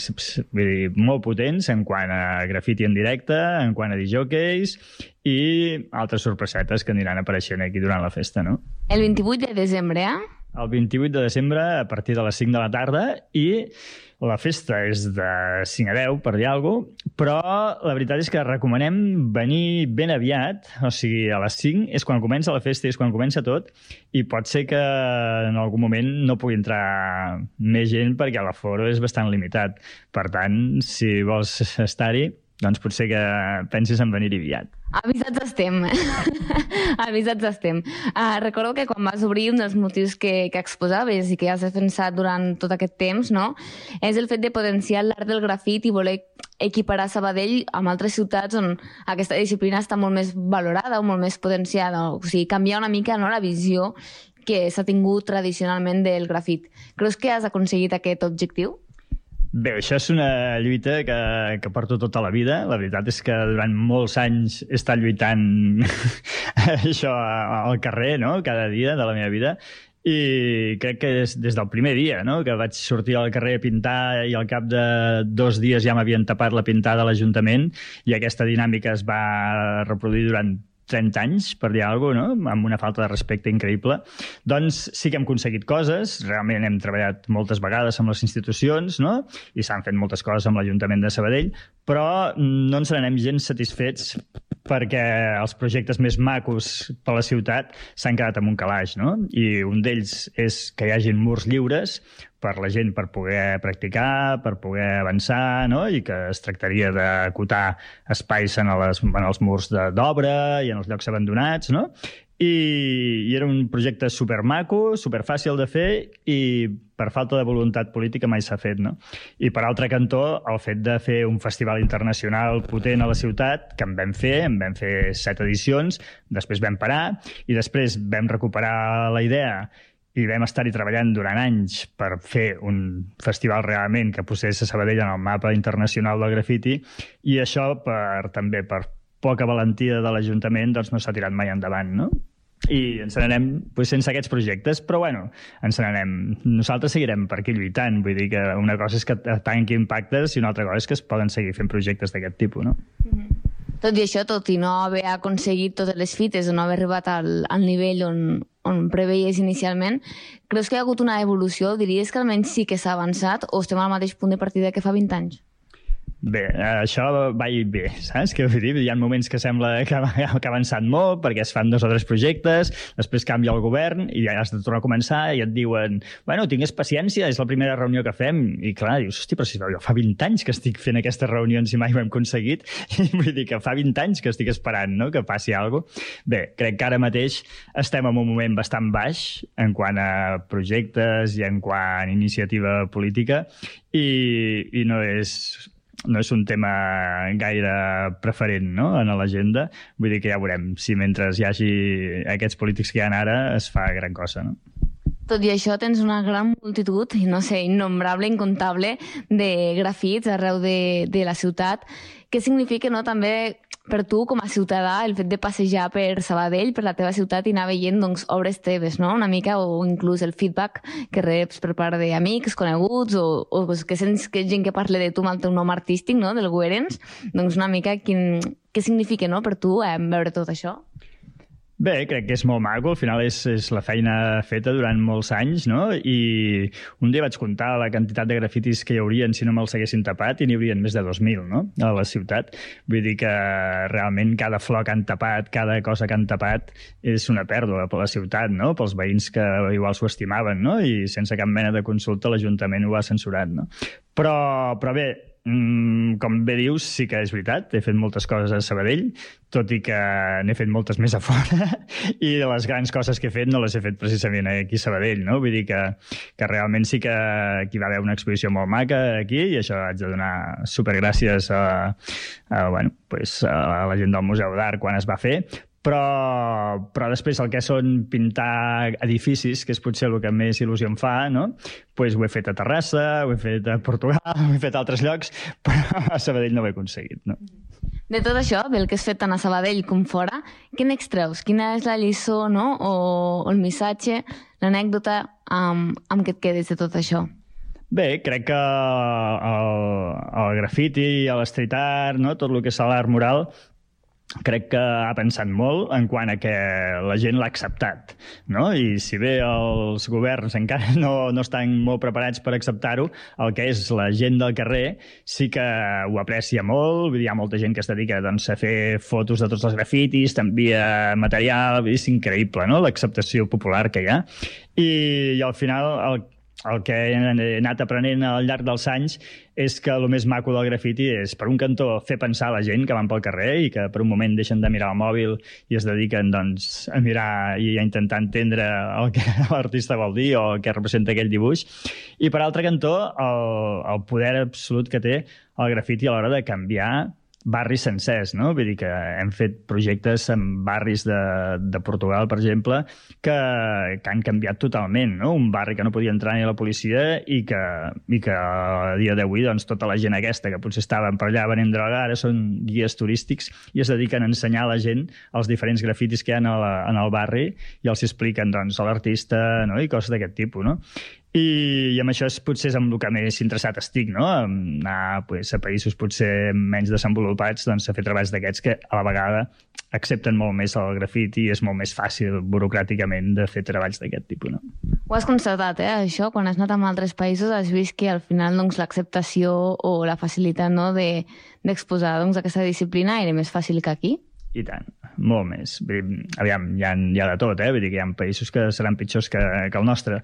molt potents en quant a grafiti en directe, en quant a disjòqueis i altres sorpresetes que aniran apareixent aquí durant la festa, no? El 28 de desembre, El 28 de desembre a partir de les 5 de la tarda i la festa és de 5 a 10, per dir alguna cosa, però la veritat és que recomanem venir ben aviat, o sigui, a les 5 és quan comença la festa, és quan comença tot, i pot ser que en algun moment no pugui entrar més gent perquè l'aforo és bastant limitat. Per tant, si vols estar-hi, doncs potser que pensis en venir-hi aviat. Avisats estem. Avisats estem. Recordo que quan vas obrir un dels motius que exposaves i que has defensat durant tot aquest temps, no? És el fet de potenciar l'art del grafit i voler equiparar Sabadell amb altres ciutats on aquesta disciplina està molt més valorada o molt més potenciada. O sigui, canviar una mica, no, la visió que s'ha tingut tradicionalment del grafit. Creus que has aconseguit aquest objectiu? Bé, això és una lluita que porto tota la vida. La veritat és que durant molts anys he estat lluitant això al carrer, no?, cada dia de la meva vida. I crec que des del primer dia, no?, que vaig sortir al carrer a pintar i al cap de 2 dies ja m'havien tapat la pintada a l'Ajuntament i aquesta dinàmica es va reproduir durant 30 anys, per dir alguna cosa, no?, amb una falta de respecte increïble. Doncs sí que hem aconseguit coses, realment hem treballat moltes vegades amb les institucions, no?, i s'han fet moltes coses amb l'Ajuntament de Sabadell, però no ens n'anem gens satisfets perquè els projectes més macos per la ciutat s'han quedat en un calaix, no? I un d'ells és que hi hagin murs lliures per la gent per poder practicar, per poder avançar, no? I que es tractaria d'acotar espais en els murs d'obra i en els llocs abandonats, no? I era un projecte supermaco, superfàcil de fer i per falta de voluntat política mai s'ha fet, no? I per altre cantó, el fet de fer un festival internacional potent a la ciutat, que en vam fer 7 edicions, després vam parar i després vam recuperar la idea i vam estar-hi treballant durant anys per fer un festival realment que posés a Sabadell en el mapa internacional del grafiti i això també per poca valentia de l'Ajuntament doncs no s'ha tirat mai endavant, no? I ens n'anem sense aquests projectes, però bueno, ens n'anem. Nosaltres seguirem per aquí lluitant, vull dir que una cosa és que tanqui impactes i una altra cosa és que es poden seguir fent projectes d'aquest tipus, no? Tot i això, tot i no haver aconseguit totes les fites o no haver arribat al nivell on preveies inicialment, creus que hi ha hagut una evolució? Diries que almenys sí que s'ha avançat o estem al mateix punt de partida que fa 20 anys? Bé, això va i bé, saps? Que vull dir, hi ha moments que sembla que ha avançat molt perquè es fan 2 o 3 projectes, després canvia el govern i ja has de tornar a començar i et diuen, bueno, tingues paciència, és la primera reunió que fem. I clar, dius, hosti, però si jo fa 20 anys que estic fent aquestes reunions i mai ho hem aconseguit, i vull dir que fa 20 anys que estic esperant, no?, que passi alguna cosa. Bé, crec que ara mateix estem en un moment bastant baix en quant a projectes i en quant a iniciativa política i no és un tema gaire preferent, no?, en l'agenda. Vull dir que ja veurem si mentre hi hagi aquests polítics que hi ha ara es fa gran cosa, no? Tot i això, tens una gran multitud, no sé, innombrable, incontable, de grafits arreu de la ciutat. Què significa, no, també per tu, com a ciutadà, el fet de passejar per Sabadell, per la teva ciutat, i anar veient, doncs, obres teves, no?, una mica, o inclús el feedback que reps per part d'amics, coneguts, o que sents que gent que parla de tu amb el teu nom artístic, no?, del Guerens, doncs una mica què significa, no?, per tu veure tot això? Bé, crec que és molt maco, al final és la feina feta durant molts anys, no? I un dia vaig comptar la quantitat de grafitis que hi haurien si no me'ls haguessin tapat i n'hi haurien més de 2.000, no?, a la ciutat. Vull dir que realment cada flor que han tapat, cada cosa que han tapat és una pèrdua per la ciutat, no?, pels veïns que igual s'ho estimaven, no?, i sense cap mena de consulta l'Ajuntament ho ha censurat, no? Però bé, com bé dius, sí que és veritat, he fet moltes coses a Sabadell, tot i que n'he fet moltes més a fora, i les grans coses que he fet no les he fet precisament aquí a Sabadell, no? Vull dir que realment sí que aquí va haver una exposició molt maca aquí, i això haig de donar supergràcies a la gent del Museu d'Art quan es va fer, però després el que són pintar edificis, que és potser el que més il·lusió em fa, no? Pues ho he fet a Terrassa, ho he fet a Portugal, ho he fet a altres llocs, però a Sabadell no ho he aconseguit, no? De tot això, del que has fet tant a Sabadell com fora, què n'extreus? Quina és la lliçó, no?, o el missatge, l'anècdota amb què et quedes de tot això? Bé, crec que el grafiti, l'street art, no?, tot el que és l'art mural, crec que ha pensat molt en quant a que la gent l'ha acceptat, no? I si bé els governs encara no estan molt preparats per acceptar-ho, el que és la gent del carrer sí que ho aprecia molt. Hi ha molta gent que es dedica, doncs, a fer fotos de tots els grafitis, t'envia material, és increïble, no?, l'acceptació popular que hi ha. I al final el que he anat aprenent al llarg dels anys és que el més maco del grafiti és, per un cantó, fer pensar la gent que van pel carrer i que per un moment deixen de mirar el mòbil i es dediquen, doncs, a mirar i a intentar entendre el que l'artista vol dir o què representa aquell dibuix. I, per altre cantó, el poder absolut que té el grafiti a l'hora de canviar barris sencers, no? Vull dir que hem fet projectes en barris de Portugal, per exemple, que han canviat totalment, no? Un barri que no podia entrar ni la policia i que a dia d'avui, doncs, tota la gent aquesta que potser estaven per allà venent droga, ara són guies turístics i es dediquen a ensenyar a la gent els diferents grafitis que hi ha en el barri i els expliquen, doncs, a l'artista, no?, i coses d'aquest tipus, no? I amb això potser és amb el que més interessat estic, no? Anar a països potser menys desenvolupats, doncs, a fer treballs d'aquests que a la vegada accepten molt més el grafiti i és molt més fàcil burocràticament de fer treballs d'aquest tipus, no? Ho has constatat, això? Quan has anat a altres països has vist que al final, doncs, l'acceptació o la facilitat, no?, d'exposar, doncs, aquesta disciplina era més fàcil que aquí? I tant, molt més. Aviam, hi ha de tot, vull dir que hi ha països que seran pitjors que el nostre,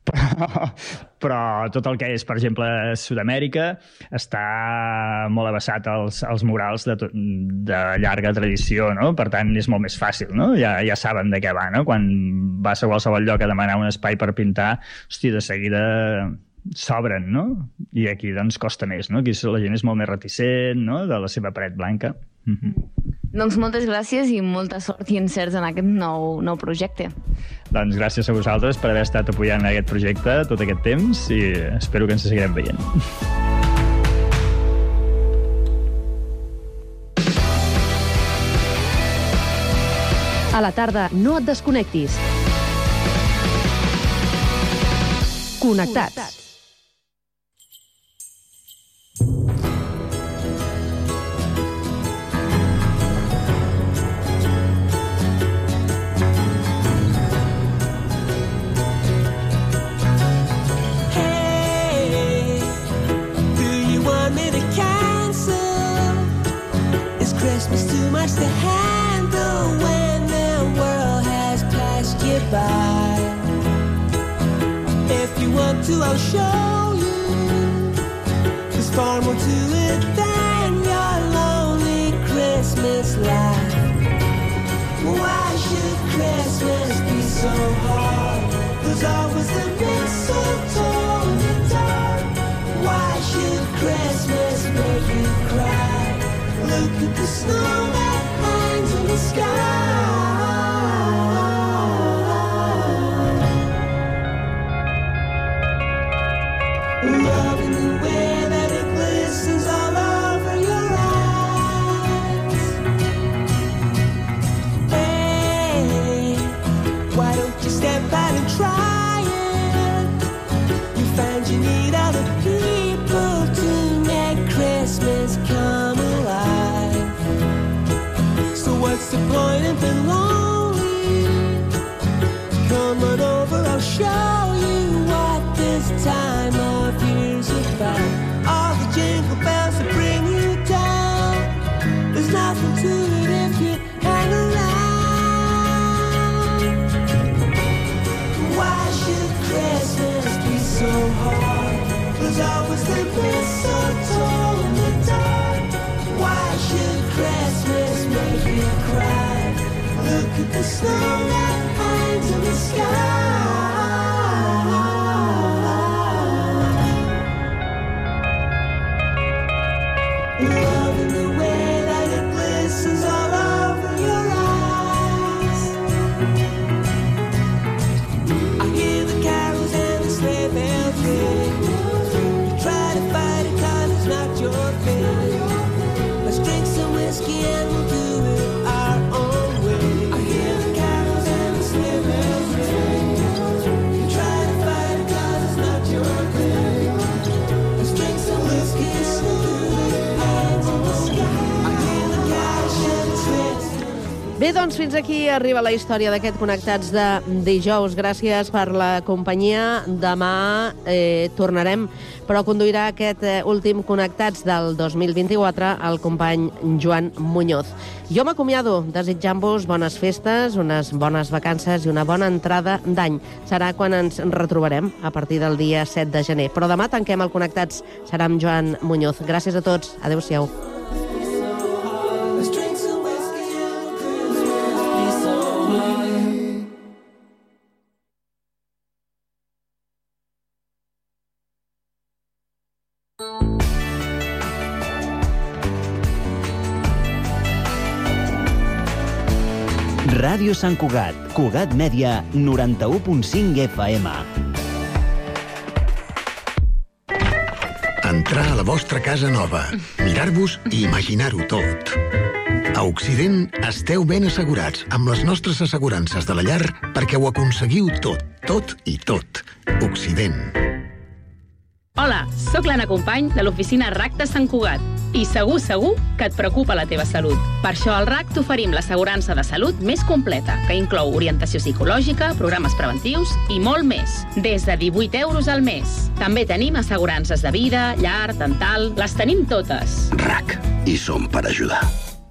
però tot el que és, per exemple, Sud-amèrica està molt avessat als murals de llarga tradició, no? Per tant, és molt més fàcil, no? Ja saben de què va, no? Quan vas a qualsevol lloc a demanar un espai per pintar, hòstia, de seguida s'obren, no? I aquí, doncs, costa més, no? Aquí la gent és molt més reticent, no?, de la seva paret blanca. Doncs moltes gràcies i molta sort i encerts en aquest nou projecte. Doncs gràcies a vosaltres per haver estat apoyant aquest projecte tot aquest temps i espero que ens seguirem veient. A la tarda, no et desconnectis. Connectats. Christmas too much to handle when the world has passed you by. If you want to, I'll show you. There's far more to it than your lonely Christmas life. Why should Christmas be so hard? There's always the mistletoe in the dark. Why should Christmas make you cry? Look at the snow that hangs in the sky. trying. You find you need other people to make Christmas come alive. So what's the point in being lonely? Come on over, I'll show you what this time of year's about. All the jingle bells that bring you down, there's nothing to it if you hang around. Why should Christmas be so hard? There's always the mistletoe in the dark. Why should Christmas make you cry? Look at the snow that hangs in the sky. Loving the way that it glistens all over your eyes. I hear the carols and the sleigh bells ring. You try to fight it 'cause it's not your thing. Let's drink some whiskey and we'll do it our own way. I hear the carols and the sleigh bells ring. You try to fight it 'cause it's not your thing. Let's drink some whiskey and we'll do it hands in the sky. I hear the carols and the sleigh. Bé, doncs fins aquí arriba la història d'aquest Connectats de dijous. Gràcies per la companyia. Demà tornarem, però conduirà aquest últim Connectats del 2024 el company Joan Muñoz. Jo m'acomiado desitjant-vos bones festes, unes bones vacances i una bona entrada d'any. Serà quan ens retrobarem a partir del dia 7 de gener. Però demà tanquem el Connectats. Serà amb Joan Muñoz. Gràcies a tots. Adéu-siau. Let's drink some whiskey and Christmas be so high. Ràdio Sant Cugat, Cugat Mèdia, 91.5 FM. Entrar a la vostra casa nova, mirar-vos i imaginar-ho tot. A Occident esteu ben assegurats amb les nostres assegurances de la llar perquè ho aconseguiu tot, tot i tot. Occident. Hola, sóc l'Anna Company de l'oficina RAC de Sant Cugat i segur que et preocupa la teva salut. Per això al RAC t'oferim l'assegurança de salut més completa, que inclou orientació psicològica, programes preventius i molt més, des de 18 euros al mes. També tenim assegurances de vida, llar, dental, les tenim totes. RAC, i som per ajudar.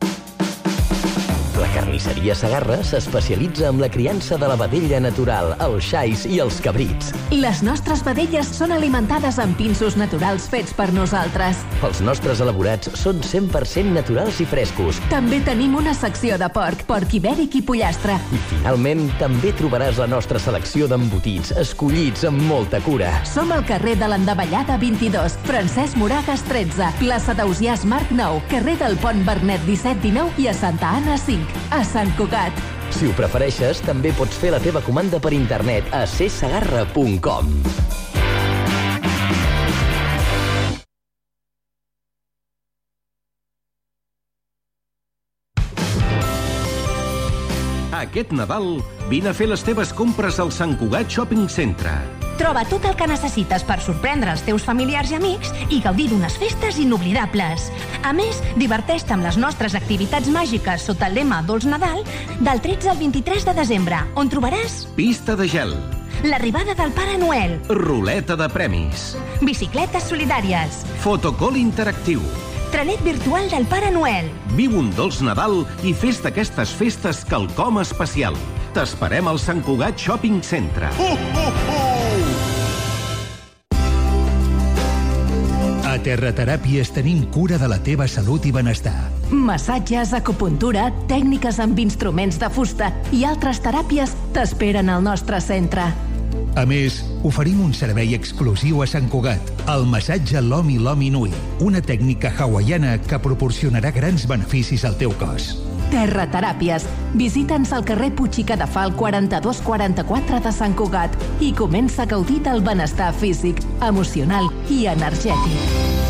La carnisseria Segarra s'especialitza en la criança de la vedella natural, els xais i els cabrits. Les nostres vedelles són alimentades amb pinsos naturals fets per nosaltres. Els nostres elaborats són 100% naturals i frescos. També tenim una secció de porc ibèric i pollastre. I finalment també trobaràs la nostra selecció d'embotits, escollits amb molta cura. Som al carrer de l'Endavellada 22, Francesc Moragas 13, plaça d'Ausiàs Marc 9, carrer del Pont Bernet 17-19 i a Santa Anna 5. A Sant Cugat. Si ho prefereixes, també pots fer la teva comanda per internet a csegarra.com. Aquest Nadal, vine a fer les teves compres al Sant Cugat Shopping Centre. Troba tot el que necessites per sorprendre els teus familiars i amics i gaudir d'unes festes inoblidables. A més, diverteix-te amb les nostres activitats màgiques sota el lema Dolç Nadal del 13 al 23 de desembre, on trobaràs Pista de gel, l'arribada del Pare Noel, ruleta de premis, bicicletes solidàries, fotocall interactiu, trenet virtual del Pare Noel. Viu un dolç Nadal i fes d'aquestes festes quelcom especial. T'esperem al Sant Cugat Shopping Centre. A Terrateràpies tenim cura de la teva salut i benestar. Massatges, acupuntura, tècniques amb instruments de fusta i altres teràpies t'esperen al nostre centre. A més, oferim un servei exclusiu a Sant Cugat, el massatge Lomi Lomi Nui, una tècnica hawaiana que proporcionarà grans beneficis al teu cos. Terrateràpies. Visita'ns al carrer Puig i Cadafal 4244 de Sant Cugat i comença a gaudir del benestar físic, emocional i energètic.